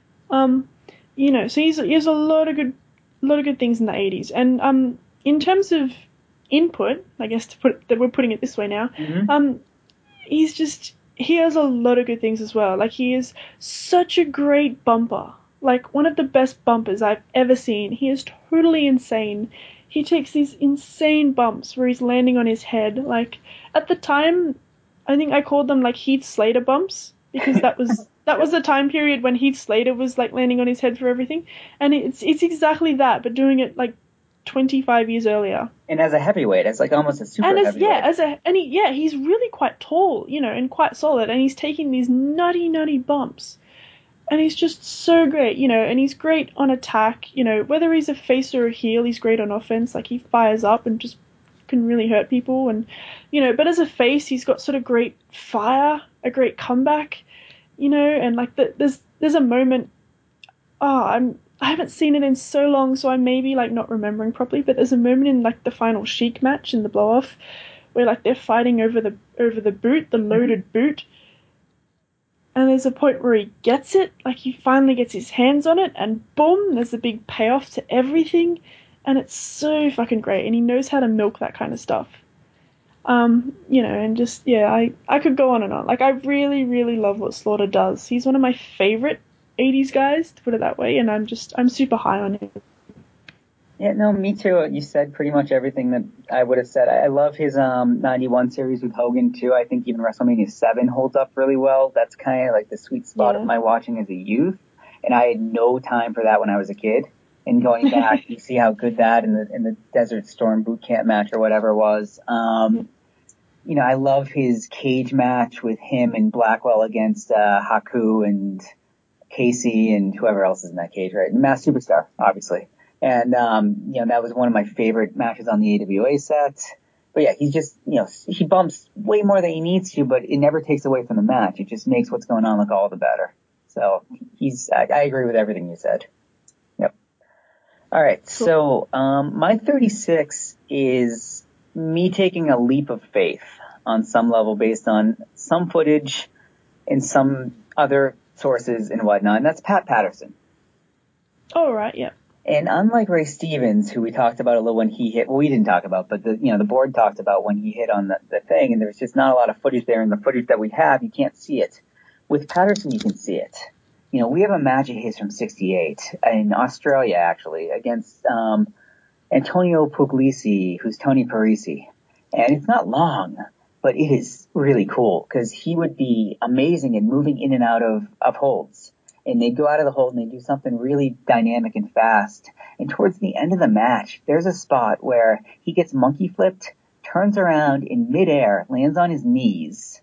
Um, you know, so he's, he has a lot of good, a lot of good things in the eighties. And, um, in terms of input, I guess to put, that we're putting it this way now, Mm-hmm. um, he's just, he has a lot of good things as well. Like, he is such a great bumper. Like, one of the best bumpers I've ever seen. He is totally insane. He takes these insane bumps where he's landing on his head. Like, at the time, I think I called them, like, Heath Slater bumps, because that was that was the time period when Heath Slater was, like, landing on his head for everything. And it's it's exactly that, but doing it, like, twenty-five years earlier. And as a heavyweight, as, like, almost a super and as, heavyweight. Yeah, as a, and he, yeah, he's really quite tall, you know, and quite solid, and he's taking these nutty, nutty bumps. And he's just so great, you know, and he's great on attack, you know, whether he's a face or a heel, he's great on offense. Like, he fires up and just can really hurt people. And, you know, but as a face, he's got sort of great fire, a great comeback, you know, and, like, the, there's there's a moment, oh, I'm, I haven't seen it in so long, so I may be, like, not remembering properly, but there's a moment in, like, the final Sheik match in the blow-off where, like, they're fighting over the over the boot, the loaded mm-hmm. boot. And there's a point where he gets it, like he finally gets his hands on it, and boom, there's a big payoff to everything, and it's so fucking great, and he knows how to milk that kind of stuff. Um, you know, and just, yeah, I, I could go on and on. Like, I really, really love what Slaughter does. He's one of my favorite eighties guys, to put it that way, and I'm just, I'm super high on him. Yeah, no, me too. You said pretty much everything that I would have said. I love his um ninety-one series with Hogan, too. I think even WrestleMania seven holds up really well. That's kind of like the sweet spot yeah. of my watching as a youth. And I had no time for that when I was a kid. And going back, you see how good that in the in the Desert Storm boot camp match or whatever it was. Um, you know, I love his cage match with him and Blackwell against uh, Haku and Casey and whoever else is in that cage, right? And Masked Superstar, obviously. And, um, you know, that was one of my favorite matches on the A W A set. But yeah, he's just, you know, he bumps way more than he needs to, but it never takes away from the match. It just makes what's going on look all the better. So he's, I, I agree with everything you said. Yep. All right. So, um, my thirty-six is me taking a leap of faith on some level based on some footage and some other sources and whatnot. And that's Pat Patterson. Oh, right. Yeah. And unlike Ray Stevens, who we talked about a little when he hit, well, we didn't talk about, but the, you know, the board talked about when he hit on the, the thing, and there's just not a lot of footage there, and the footage that we have, you can't see it. With Patterson, you can see it. You know, we have a match of his from sixty-eight, in Australia, actually, against, um, Antonio Puglisi, who's Tony Parisi. And it's not long, but it is really cool because he would be amazing at moving in and out of, of holds. And they'd go out of the hold and they'd do something really dynamic and fast. And towards the end of the match, there's a spot where he gets monkey flipped, turns around in midair, lands on his knees,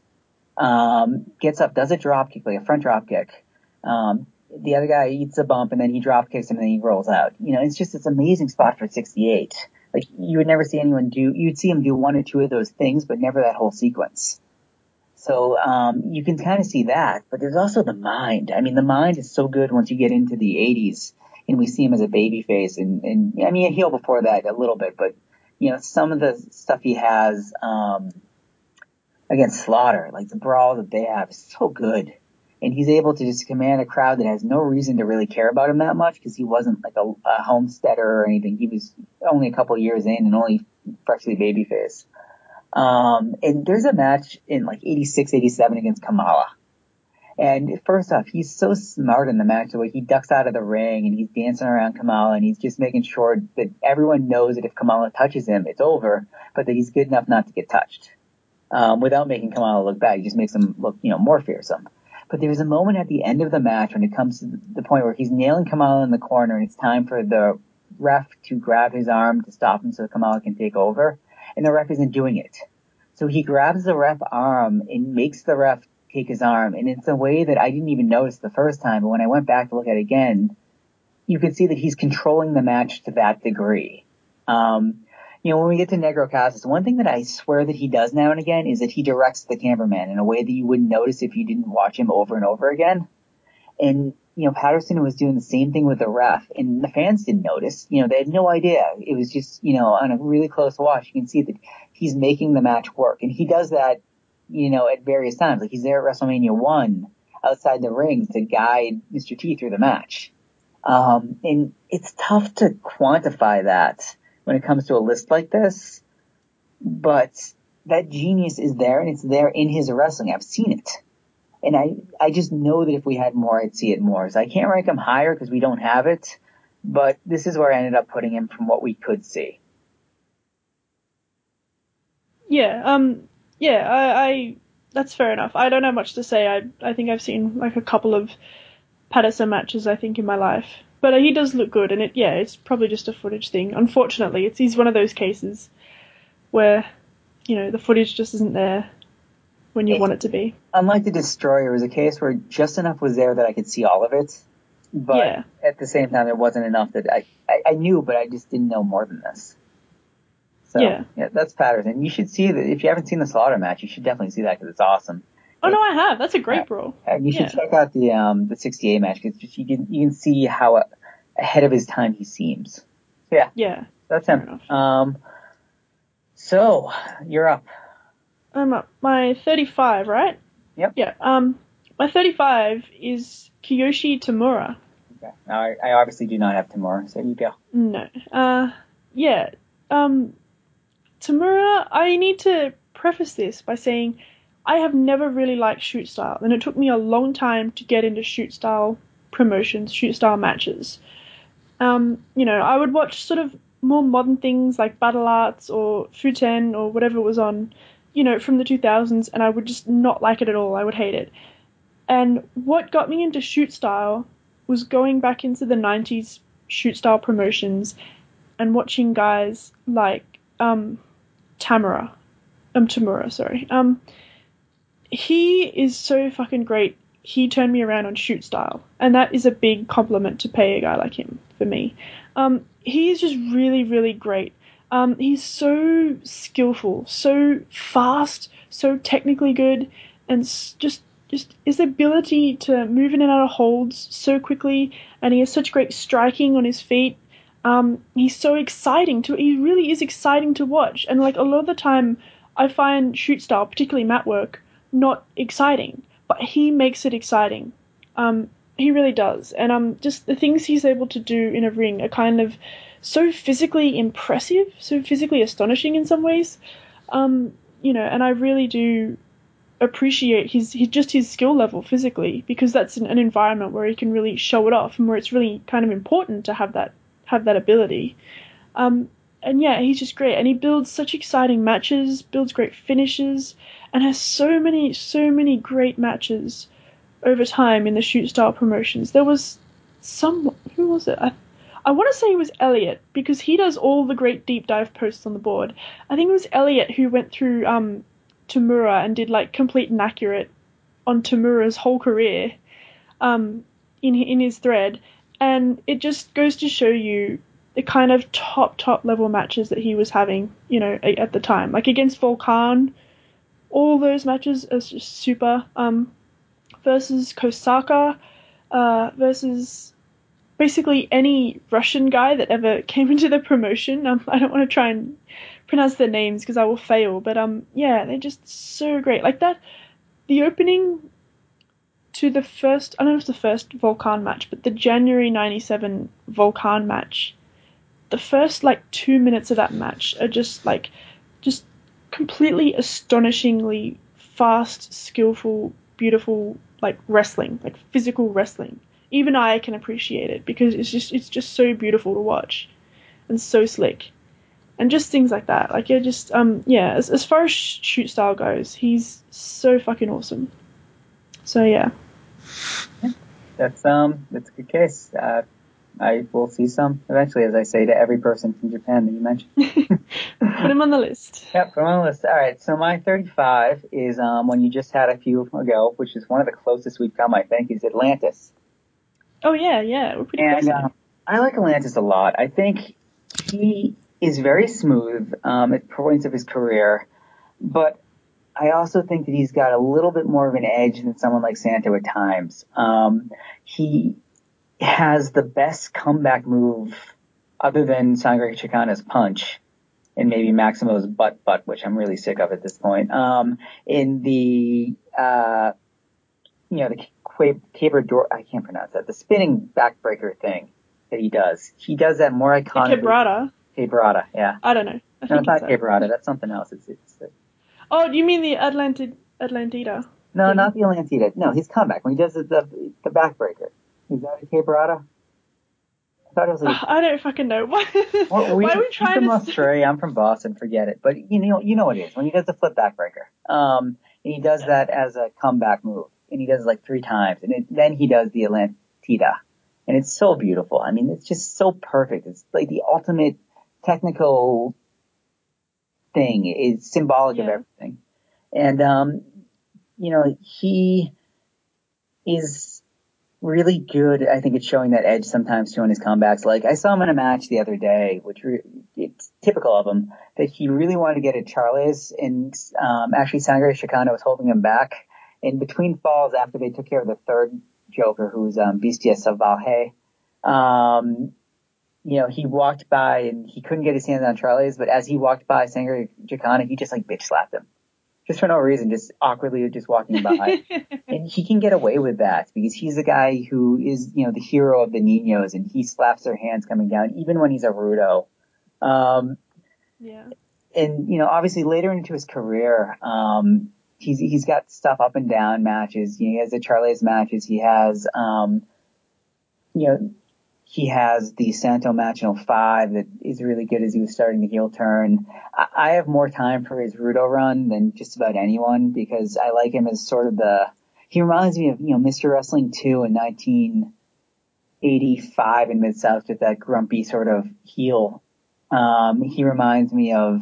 um, gets up, does a drop kick, like a front drop kick. Um, the other guy eats a bump and then he drop kicks him and then he rolls out. You know, it's just this amazing spot for sixty-eight. Like, you would never see anyone do, you'd see him do one or two of those things, but never that whole sequence. So, um, you can kind of see that, but there's also the mind. I mean, the mind is so good once you get into the eighties and we see him as a babyface and, and, I mean, a heel before that a little bit, but, you know, some of the stuff he has, um, against Slaughter, like the brawl that they have is so good. And he's able to just command a crowd that has no reason to really care about him that much because he wasn't like a, a homesteader or anything. He was only a couple years in and only freshly babyface. Um, and there's a match in like eighty-six, eighty-seven against Kamala. And first off, he's so smart in the match, the way he ducks out of the ring and he's dancing around Kamala and he's just making sure that everyone knows that if Kamala touches him, it's over, but that he's good enough not to get touched. Um, without making Kamala look bad. He just makes him look, you know, more fearsome. But there's a moment at the end of the match when it comes to the point where he's nailing Kamala in the corner and it's time for the ref to grab his arm to stop him so Kamala can take over. And the ref isn't doing it. So he grabs the ref arm and makes the ref take his arm. And it's a way that I didn't even notice the first time. But when I went back to look at it again, you could see that he's controlling the match to that degree. Um, you know, when we get to Negro Casas, one thing that I swear that he does now and again is that he directs the cameraman in a way that you wouldn't notice if you didn't watch him over and over again. And, you know, Patterson was doing the same thing with the ref, and the fans didn't notice. You know, they had no idea. It was just, you know, on a really close watch, you can see that he's making the match work. And he does that, you know, at various times. Like, he's there at WrestleMania one outside the ring to guide Mister T through the match. Um, and it's tough to quantify that when it comes to a list like this, but that genius is there, and it's there in his wrestling. I've seen it. And I, I just know that if we had more, I'd see it more. So I can't rank him higher because we don't have it, but this is where I ended up putting him from what we could see. Yeah, um, yeah, I, I, that's fair enough. I don't have much to say. I, I think I've seen like a couple of Patterson matches, I think, in my life. But uh, he does look good, and it, yeah, it's probably just a footage thing. Unfortunately, it's he's one of those cases where, you know, the footage just isn't there when you it, want it to be. Unlike the Destroyer, it was a case where just enough was there that I could see all of it, but yeah. At the same time, there wasn't enough that I, I, I knew, but I just didn't know more than this. So, yeah. yeah, that's Patterson. You should see that. If you haven't seen the Slaughter match, you should definitely see that because it's awesome. Oh, no, I have. That's a great brawl. And you should yeah. check out the um the sixty-eight match because you can you can see how uh, ahead of his time he seems. Yeah. Yeah. That's him. Um. So you're up. I'm up. My thirty-five, right? Yep. Yeah. Um. My thirty-five is Kiyoshi Tamura. Okay. Now I, I obviously do not have Tamura, so you go. No. Uh. Yeah. Um. Tamura. I need to preface this by saying I have never really liked shoot style, and it took me a long time to get into shoot style promotions, shoot style matches. Um, you know, I would watch sort of more modern things like Battle Arts or Futen or whatever was on, you know, from the two thousands, and I would just not like it at all. I would hate it. And what got me into shoot style was going back into the nineties shoot style promotions and watching guys like um, Tamura. Um, Tamura, sorry. Um, he is so fucking great. He turned me around on shoot style, and that is a big compliment to pay a guy like him for me. Um, he is just really, really great. Um, he's so skillful, so fast, so technically good, and just just his ability to move in and out of holds so quickly, and he has such great striking on his feet. Um, he's so exciting to. He really is exciting to watch, and like a lot of the time, I find shoot style, particularly mat work, not exciting, but he makes it exciting. Um, he really does. And um, just the things he's able to do in a ring are kind of so physically impressive, so physically astonishing in some ways. Um, you know, and I really do appreciate his, his just his skill level physically, because that's an, an environment where he can really show it off and where it's really kind of important to have that have that ability. Um, and yeah, he's just great. And he builds such exciting matches, builds great finishes, and has so many, so many great matches over time in the shoot style promotions. There was some, who was it? I, I want to say it was Elliot, because he does all the great deep dive posts on the board. I think it was Elliot who went through um, Tamura and did like complete and accurate on Tamura's whole career um, in in his thread, and it just goes to show you the kind of top top level matches that he was having, you know, at the time, like against Volkan. All those matches are just super. Um, versus Kosaka, uh, versus basically any Russian guy that ever came into the promotion. Um, I don't want to try and pronounce their names because I will fail, but um, yeah, they're just so great. Like that, the opening to the first, I don't know if it's the first Volkan match, but the January ninety-seven Volkan match, the first like two minutes of that match are just like, just completely astonishingly fast, skillful, beautiful, like wrestling, like physical wrestling. Even I can appreciate it because it's just it's just so beautiful to watch and so slick, and just things like that. Like you're just um yeah. As as far as shoot style goes, he's so fucking awesome. So yeah. That's um that's a good case. Uh, I will see some eventually, as I say to every person from Japan that you mentioned. Put him on the list. Yep, put him on the list. All right, so my thirty-five is um one you just had a few ago, which is one of the closest we've come, I think, is Atlantis. Oh yeah, yeah, we're pretty and, close. Um, I like Atlantis a lot. I think he is very smooth um, at points of his career, but I also think that he's got a little bit more of an edge than someone like Santo at times. Um, he has the best comeback move other than Sangre Chicana's punch and maybe Maximo's butt butt, which I'm really sick of at this point. Um, in the, uh, you know, the Quebrador, I can't pronounce that, the spinning backbreaker thing that he does. He does that more iconic. The Quebrada. Quebrada, yeah. I don't know. I no, think it's not it's Quebrada. That's something else. It's, it's, it's Oh, do you mean the Atlantid, Atlantida? No, thing? not the Atlantida. No, his comeback when he does the the, the backbreaker. Is that a Quebrada? I thought it was like. Uh, I don't fucking know. Why, well, we, why are we he's trying from to? Australia. I'm from Boston. Forget it. But you know, you know what it is when he does the flip backbreaker. Um, and he does that as a comeback move, and he does it like three times, and it, then he does the Atlantida, and it's so beautiful. I mean, it's just so perfect. It's like the ultimate technical thing. It's symbolic Yeah. of everything, and um, you know, he is really good, I think, at showing that edge sometimes too in his comebacks. Like, I saw him in a match the other day, which re- it's typical of him, that he really wanted to get at Charles, and um, actually Sangre Chicana was holding him back. And between falls, after they took care of the third Joker, who was um, Bestia Salvaje, um, you know, he walked by and he couldn't get his hands on Charles, but as he walked by Sangre Chicana, he just like bitch slapped him. Just for no reason, just awkwardly just walking by. And he can get away with that because he's the guy who is, you know, the hero of the Niños, and he slaps their hands coming down, even when he's a rudo. Um, yeah. And, you know, obviously later into his career, um, he's, he's got stuff up and down matches. You know, he has the Charles matches. He has, um, you know, he has the Santo match in oh five that is really good as he was starting the heel turn. I, I have more time for his Rudo run than just about anyone because I like him as sort of the, he reminds me of, you know, Mister Wrestling two in nineteen eighty-five in Mid-South with that grumpy sort of heel. Um, he reminds me of,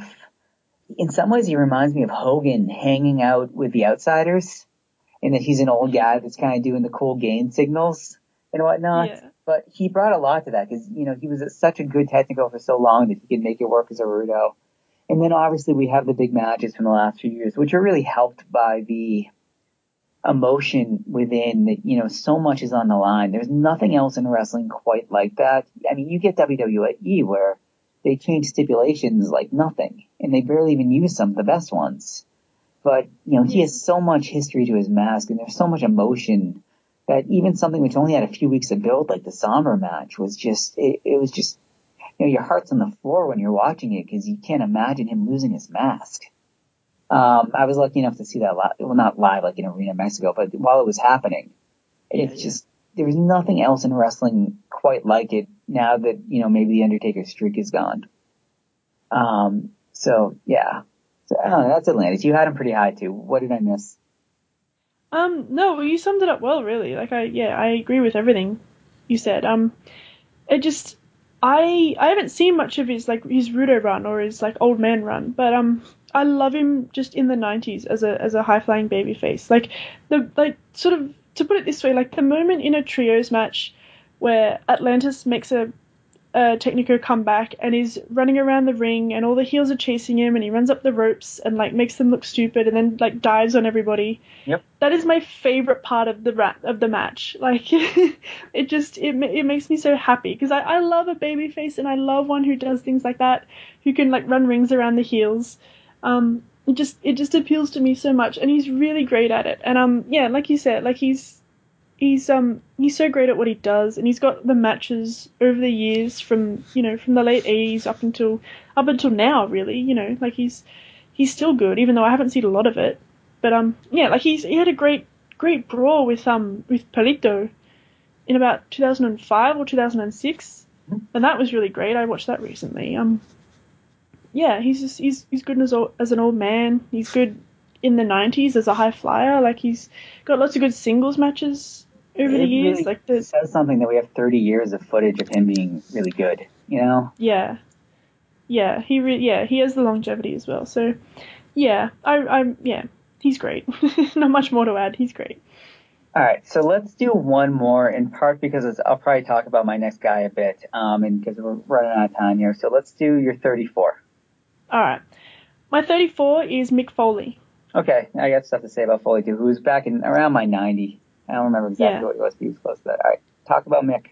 in some ways he reminds me of Hogan hanging out with the outsiders, in that he's an old guy that's kind of doing the cool gain signals and whatnot. Yeah. But he brought a lot to that because, you know, he was such a good technical for so long that he could make it work as a Rudo. And then obviously we have the big matches from the last few years, which are really helped by the emotion within that, you know, so much is on the line. There's nothing else in wrestling quite like that. I mean, you get W W E where they change stipulations like nothing, and they barely even use some of the best ones. But, you know, he Yeah. has so much history to his mask, and there's so much emotion that even something which only had a few weeks to build, like the Somber match, was just, it, it was just, you know, your heart's on the floor when you're watching it because you can't imagine him losing his mask. Um, I was lucky enough to see that live, well, not live like in Arena Mexico, but while it was happening, it's Yeah, just, there was nothing else in wrestling quite like it now that, you know, maybe the Undertaker's streak is gone. Um, so yeah, so I don't know, that's Atlantis. You had him pretty high too. What did I miss? Um, no, well, you summed it up well, really. Like, I, yeah, I agree with everything you said. Um, it just, I, I haven't seen much of his, like, his Rudo run or his, like, old man run, but, um, I love him just in the nineties as a, as a high-flying babyface. Like, the, like, sort of, to put it this way, like, the moment in a trios match where Atlantis makes a, Uh, Technico come back and he's running around the ring and all the heels are chasing him and he runs up the ropes and like makes them look stupid and then like dives on everybody. Yep. That is my favorite part of the ra- of the match. Like it just it it makes me so happy because I, I love a babyface and I love one who does things like that, who can like run rings around the heels. Um, it just it just appeals to me so much and he's really great at it. And um yeah, like you said, like he's He's um he's so great at what he does, and he's got the matches over the years from you know from the late eighties up until up until now, really. You know, like he's he's still good, even though I haven't seen a lot of it. But um yeah, like he's he had a great great brawl with um with Palito in about two thousand five or two thousand six, and that was really great. I watched that recently. Um yeah, he's just he's he's good as old, as an old man. He's good in the nineties as a high flyer. Like he's got lots of good singles matches over it the years. Really like the says something that we have thirty years of footage of him being really good. You know? yeah, yeah, he re- yeah he has the longevity as well. So yeah, I I'm yeah he's great. Not much more to add. He's great. All right, so let's do one more. In part because it's, I'll probably talk about my next guy a bit, um, and because we're running out of time here. So let's do your thirty-four. All right, my thirty-four is Mick Foley. Okay, I got stuff to say about Foley too. Who was back in around my ninety. I don't remember exactly Yeah. what he was, but he was close to that. All right, talk about Mick.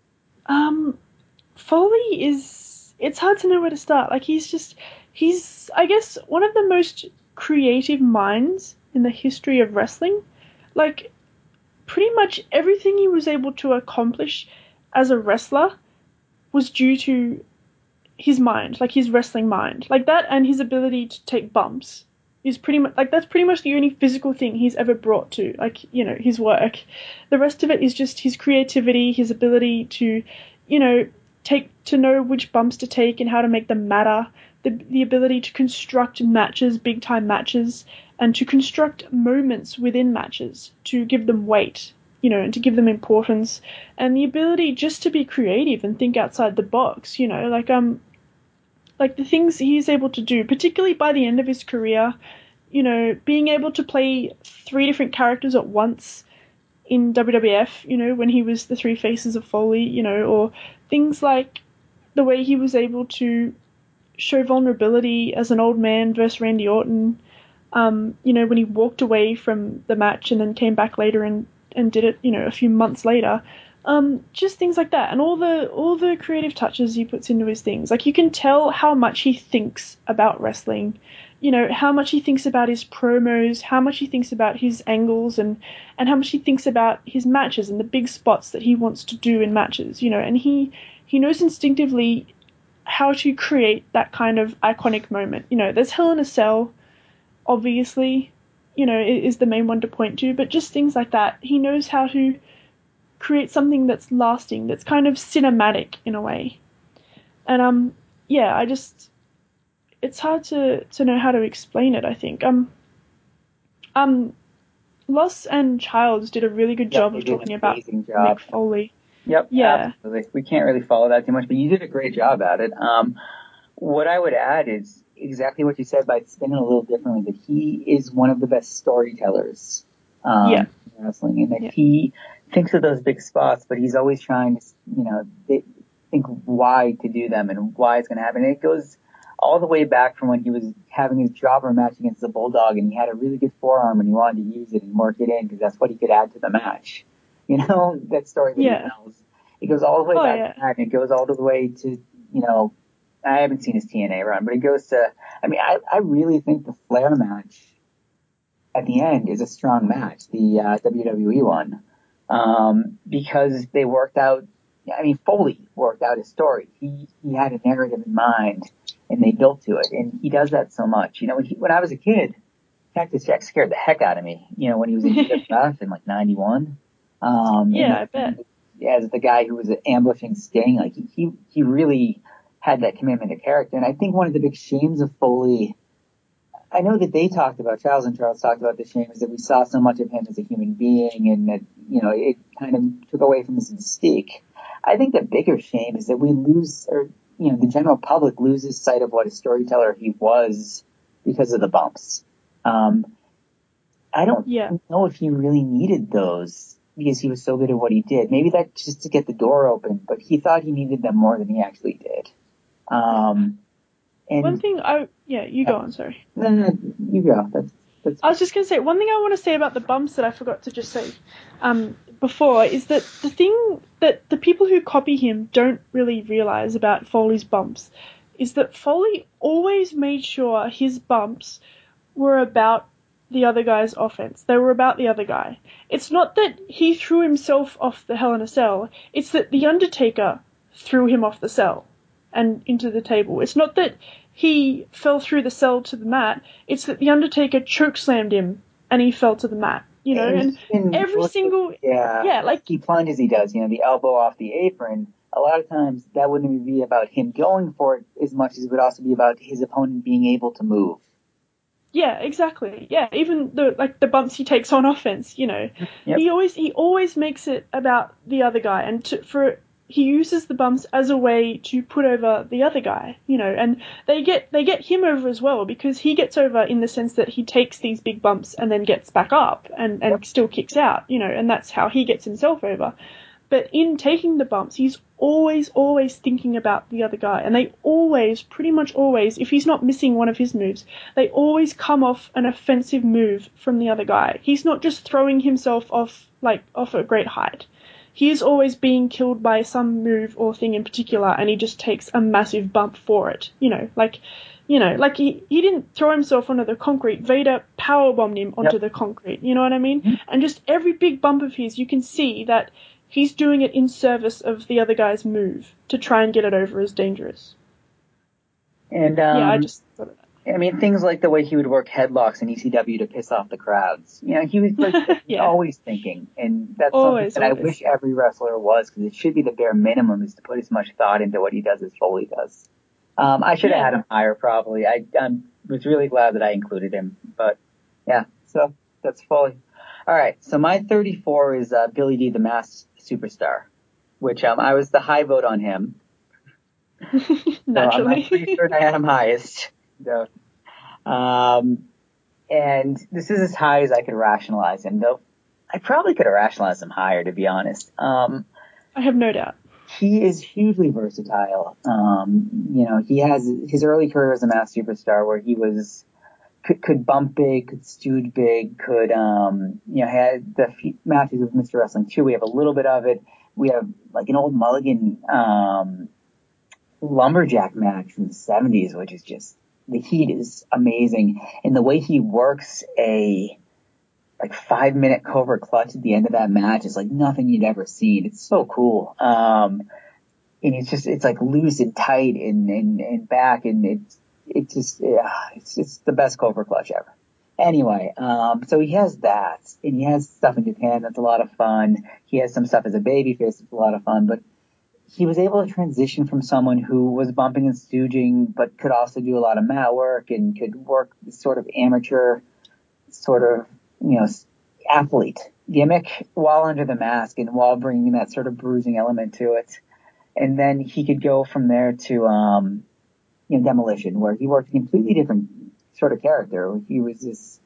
Um, Foley is, it's hard to know where to start. Like, he's just, he's, I guess, one of the most creative minds in the history of wrestling. Like, pretty much everything he was able to accomplish as a wrestler was due to his mind, like his wrestling mind. Like that and his ability to take bumps is pretty much, like, that's pretty much the only physical thing he's ever brought to, like, you know, his work. The rest of it is just his creativity, his ability to, you know, take, to know which bumps to take and how to make them matter, the, the ability to construct matches, big time matches, and to construct moments within matches to give them weight, you know, and to give them importance, and the ability just to be creative and think outside the box, you know, like, um, like the things he's able to do, particularly by the end of his career, you know, being able to play three different characters at once in W W F, you know, when he was the Three Faces of Foley, you know, or things like the way he was able to show vulnerability as an old man versus Randy Orton, um, you know, when he walked away from the match and then came back later and, and did it, you know, a few months later. Um, just things like that, and all the all the creative touches he puts into his things. Like, you can tell how much he thinks about wrestling, you know, how much he thinks about his promos, how much he thinks about his angles, and, and how much he thinks about his matches and the big spots that he wants to do in matches, you know, and he, he knows instinctively how to create that kind of iconic moment. You know, there's Hell in a Cell, obviously, you know, is the main one to point to, but just things like that. He knows how to create something that's lasting, that's kind of cinematic in a way. And um yeah, I just, it's hard to to know how to explain it, I think. Um um Loss and Childs did a really good Yep, job you of did an talking about amazing job. Mick Foley. Yep, Yeah. absolutely. We can't really follow that too much, but you did a great job at it. Um, what I would add is exactly what you said, by spinning a little differently, that he is one of the best storytellers um, Yeah. in wrestling, and that Yeah. he thinks of those big spots, but he's always trying to, you know, th- think why to do them and why it's going to happen. And it goes all the way back from when he was having his jobber match against the Bulldog, and he had a really good forearm and he wanted to use it and work it in because that's what he could add to the match. You know, that story that Yeah. he tells. It goes all the way Oh, back yeah. to that, and it goes all the way to, you know, I haven't seen his T N A run, but it goes to, I mean, I, I really think the Flair match at the end is a strong match, the uh, W W E one, um, because they worked out, I mean, Foley worked out his story. He, he had a narrative in mind, and they built to it, and he does that so much. You know, when, he, when I was a kid, Cactus Jack scared the heck out of me, you know, when he was in G W F in like ninety-one. Um, Yeah, and, I bet. As the guy who was ambushing Sting, like he, he really had that commitment to character. And I think one of the big shames of Foley, I know that they talked about, Charles and Charles talked about the shame is that we saw so much of him as a human being and that, you know, it kind of took away from his mystique. I think the bigger shame is that we lose, or, you know, the general public loses sight of what a storyteller he was because of the bumps. Um, I don't yeah. know if he really needed those because he was so good at what he did. Maybe that's just to get the door open, but he thought he needed them more than he actually did. Um, and one thing I, yeah, you go on, sorry. No, no, you go. That's, that's I was just going to say, one thing I want to say about the bumps that I forgot to just say um, before is that the thing that the people who copy him don't really realize about Foley's bumps is that Foley always made sure his bumps were about the other guy's offense. They were about the other guy. It's not that he threw himself off the Hell in a Cell. It's that The Undertaker threw him off the cell and into the table. It's not that he fell through the cell to the mat. It's that The Undertaker chokeslammed him and he fell to the mat. You know, and, and every look, single... Yeah, yeah, like... he plunges he does, you know, the elbow off the apron. A lot of times that wouldn't even be about him going for it as much as it would also be about his opponent being able to move. Yeah, exactly. Yeah, even the like the bumps he takes on offense, you know, Yep. he always he always makes it about the other guy, and to, for he uses the bumps as a way to put over the other guy, you know, and they get they get him over as well because he gets over in the sense that he takes these big bumps and then gets back up and and Yep. still kicks out, you know, and that's how he gets himself over. But in taking the bumps, he's always, always thinking about the other guy. And they always, pretty much always, if he's not missing one of his moves, they always come off an offensive move from the other guy. He's not just throwing himself off, like, off a great height. He is always being killed by some move or thing in particular, and he just takes a massive bump for it. You know, like, you know, like he, he didn't throw himself onto the concrete. Vader powerbombed him onto Yep. the concrete. You know what I mean? And just every big bump of his, you can see that he's doing it in service of the other guy's move to try and get it over as dangerous. And um, yeah, I just thought of that. I mean, things like the way he would work headlocks in E C W to piss off the crowds. You know, he was like Yeah. always thinking, and that's Always, something that always. I wish every wrestler was, because it should be the bare minimum is to put as much thought into what he does as Foley does. Um, I should have Yeah. had him higher, probably. I um, was really glad that I included him, but yeah, so that's Foley. All right, so my thirty-four is uh, Billy D, the Masked Superstar, which um, I was the high vote on him. Naturally. So I'm, I'm pretty sure I had him highest. So, um, and this is as high as I could rationalize him, though I probably could have rationalized him higher, to be honest. Um, I have no doubt. he is hugely versatile. Um, you know, he has his early career as a Masked Superstar where he was, could, could bump big, could stooge big, could, um, you know, had the few matches with Mister Wrestling two. We have a little bit of it. We have like an old Mulligan, um, lumberjack match from the seventies, which is just, the heat is amazing. And the way he works a like five minute Cobra clutch at the end of that match is like nothing you'd ever seen. It's so cool. Um, and it's just, it's like loose and tight and, and, and back, and it's, it's just, yeah, it's just the best Cobra clutch ever. Anyway, um, so he has that, and he has stuff in Japan that's a lot of fun. He has some stuff as a babyface that's a lot of fun, but he was able to transition from someone who was bumping and stooging, but could also do a lot of mat work and could work this sort of amateur, sort of, you know, athlete gimmick while under the mask and while bringing that sort of bruising element to it. And then he could go from there to, um, you know, Demolition, where he worked a completely different sort of character. He was this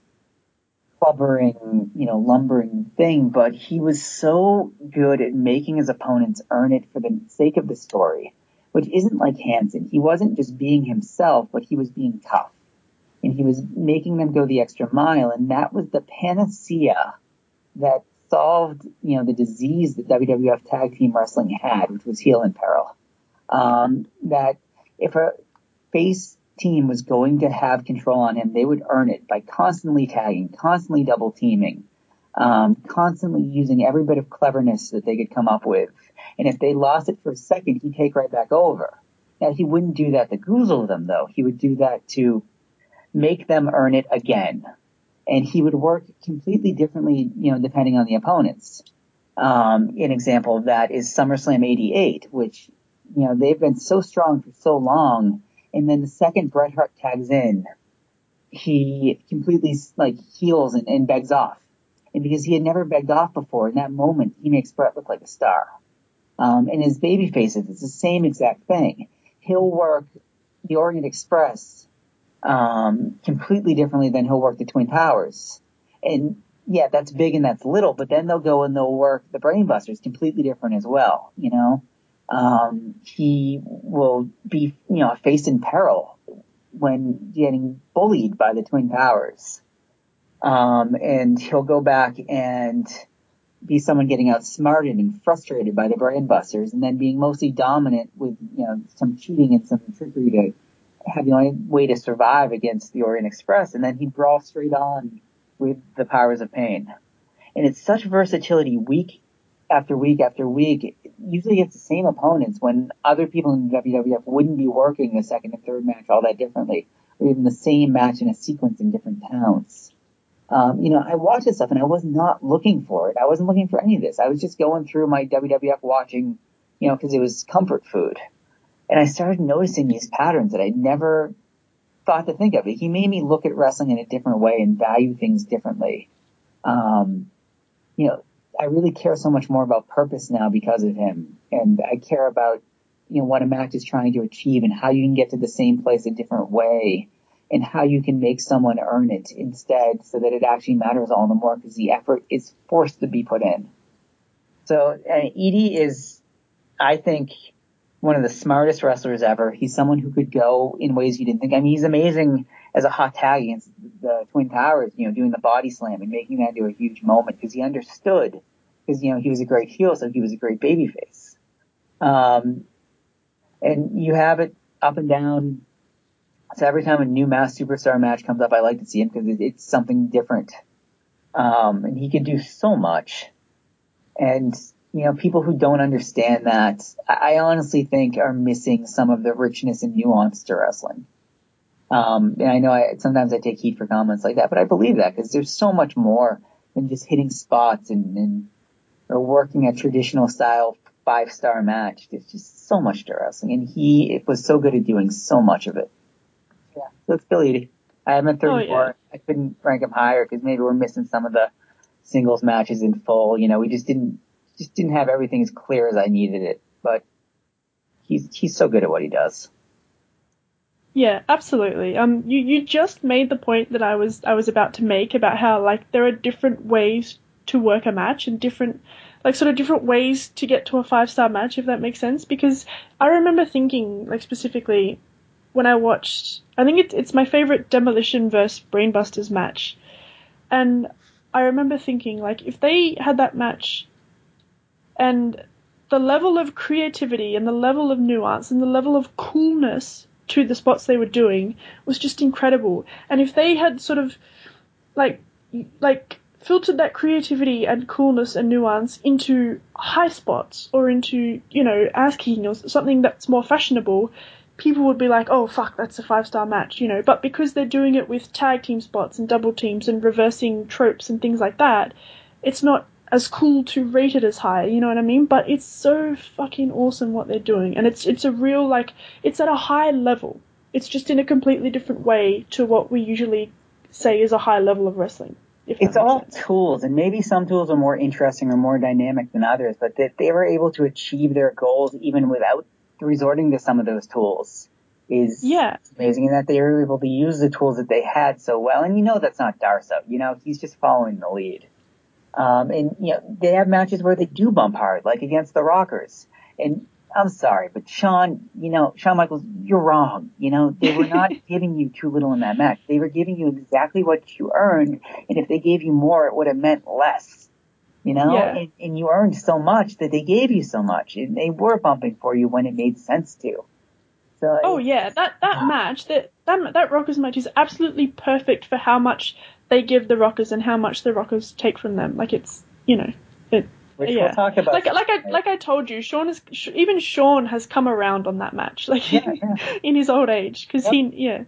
blubbering, you know, lumbering thing, but he was so good at making his opponents earn it for the sake of the story, which isn't like Hansen. He wasn't just being himself, but he was being tough. And he was making them go the extra mile, and that was the panacea that solved, you know, the disease that W W F Tag Team Wrestling had, which was heel and peril. Um, that if a face team was going to have control on him, they would earn it by constantly tagging, constantly double teaming, um, constantly using every bit of cleverness that they could come up with. And if they lost it for a second, he'd take right back over. Now, he wouldn't do that to goozle them, though. He would do that to make them earn it again. And he would work completely differently, you know, depending on the opponents. Um, an example of that is SummerSlam eighty-eight, which you know, they've been so strong for so long. And then the second Bret Hart tags in, he completely like heals and, and begs off. And because he had never begged off before, in that moment, he makes Bret look like a star. Um, and his baby faces, it's the same exact thing. He'll work the Orient Express um, completely differently than he'll work the Twin Towers. And yeah, that's big and that's little, but then they'll go and they'll work the Brainbusters completely different as well, you know? Um, he will be, you know, a face in peril when getting bullied by the Twin Towers. Um, and he'll go back and be someone getting outsmarted and frustrated by the Brainbusters, and then being mostly dominant with, you know, some cheating and some trickery to have the only way to survive against the Orient Express, and then he'd brawl straight on with the Powers of Pain. And it's such versatility week after week after week. It usually gets the same opponents when other people in the W W F wouldn't be working the second and third match all that differently, or even the same match in a sequence in different towns. Um, you know, I watched this stuff and I was not looking for it. I wasn't looking for any of this. I was just going through my W W F watching, you know, because it was comfort food. And I started noticing these patterns that I never thought to think of. He made me look at wrestling in a different way and value things differently. Um, you know, I really care so much more about purpose now because of him. And I care about, you know, what a match is trying to achieve and how you can get to the same place a different way, and how you can make someone earn it instead so that it actually matters all the more because the effort is forced to be put in. So uh, Edie is, I think, one of the smartest wrestlers ever. He's someone who could go in ways you didn't think. I mean, he's amazing as a hot tag against the Twin Towers, you know, doing the body slam and making that into a huge moment because he understood, because, you know, he was a great heel, so he was a great babyface. Um, and you have it up and down. So every time a new Masked Superstar match comes up, I like to see him because it's something different. Um, and he can do so much. And, you know, people who don't understand that, I honestly think are missing some of the richness and nuance to wrestling. Um, and I know I, sometimes I take heat for comments like that, but I believe that because there's so much more than just hitting spots and, and or working a traditional style five-star match. There's just so much to wrestling. And he it was so good at doing so much of it. Yeah, so it's Billy Edie. I have him at thirty-four. Oh, yeah. I couldn't rank him higher because maybe we're missing some of the singles matches in full. You know, we just didn't just didn't have everything as clear as I needed it. But he's he's so good at what he does. Yeah, absolutely. Um, you you just made the point that I was I was about to make about how like there are different ways to work a match and different like sort of different ways to get to a five star match, if that makes sense. Because I remember thinking like specifically. When I watched, I think it's it's my favorite Demolition versus Brainbusters match, and I remember thinking like if they had that match, and the level of creativity and the level of nuance and the level of coolness to the spots they were doing was just incredible, and if they had sort of like like filtered that creativity and coolness and nuance into high spots or into, you know, ass kicking or something that's more fashionable, people would be like, oh, fuck, that's a five-star match, you know. But because they're doing it with tag team spots and double teams and reversing tropes and things like that, it's not as cool to rate it as high, you know what I mean? But it's so fucking awesome what they're doing. And it's it's a real, like, it's at a high level. It's just in a completely different way to what we usually say is a high level of wrestling. It's all sense. Tools, and maybe some tools are more interesting or more dynamic than others, but that they were able to achieve their goals even without resorting to some of those tools is yeah. amazing, and that they were able to use the tools that they had so well. And you know that's not Darsow. You know, he's just following the lead. Um, and, you know, they have matches where they do bump hard, like against the Rockers. And I'm sorry, but Shawn, you know, Shawn Michaels, you're wrong. You know, they were not giving you too little in that match. They were giving you exactly what you earned, and if they gave you more, it would have meant less. You know, yeah. and, and you earned so much that they gave you so much. And they were bumping for you when it made sense to. So oh yeah, that that match, that that that Rockers match is absolutely perfect for how much they give the Rockers and how much the Rockers take from them. Like it's, you know, it. Which yeah. we'll talk about. Like like I like I told you, Shawn is even Shawn has come around on that match, like yeah, yeah. in his old age, because yep. he yeah.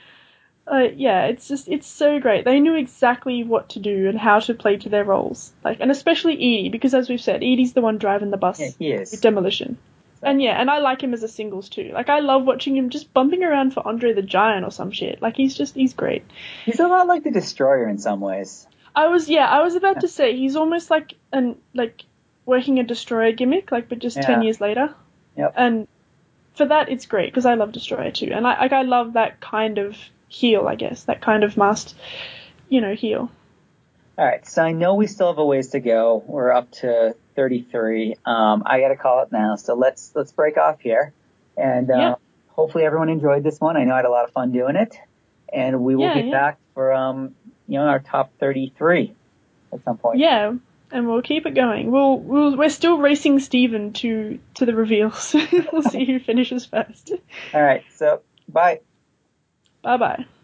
Uh, yeah, it's just, it's so great. They knew exactly what to do and how to play to their roles. Like, and especially Edie, because as we've said, Edie's the one driving the bus yeah, he is. with Demolition. And yeah, and I like him as a singles too. Like, I love watching him just bumping around for Andre the Giant or some shit. Like, he's just, he's great. He's a lot like the Destroyer in some ways. I was, yeah, I was about to say, he's almost like an, like, working a Destroyer gimmick, like, but just Yeah. ten years later. Yep. And for that, it's great, because I love Destroyer too. And I, like, I love that kind of heel, I guess, that kind of masked, you know, heel. All right, so I know we still have a ways to go. We're up to thirty-three. Um, I got to call it now, so let's let's break off here. And uh, Yeah. hopefully everyone enjoyed this one. I know I had a lot of fun doing it. And we will Yeah, get yeah. back for um, you know, our top thirty-three at some point. Yeah, and we'll keep it going. We'll, we'll we're still racing Steven to to the reveals. We'll see who finishes first. All right, so bye. Bye bye.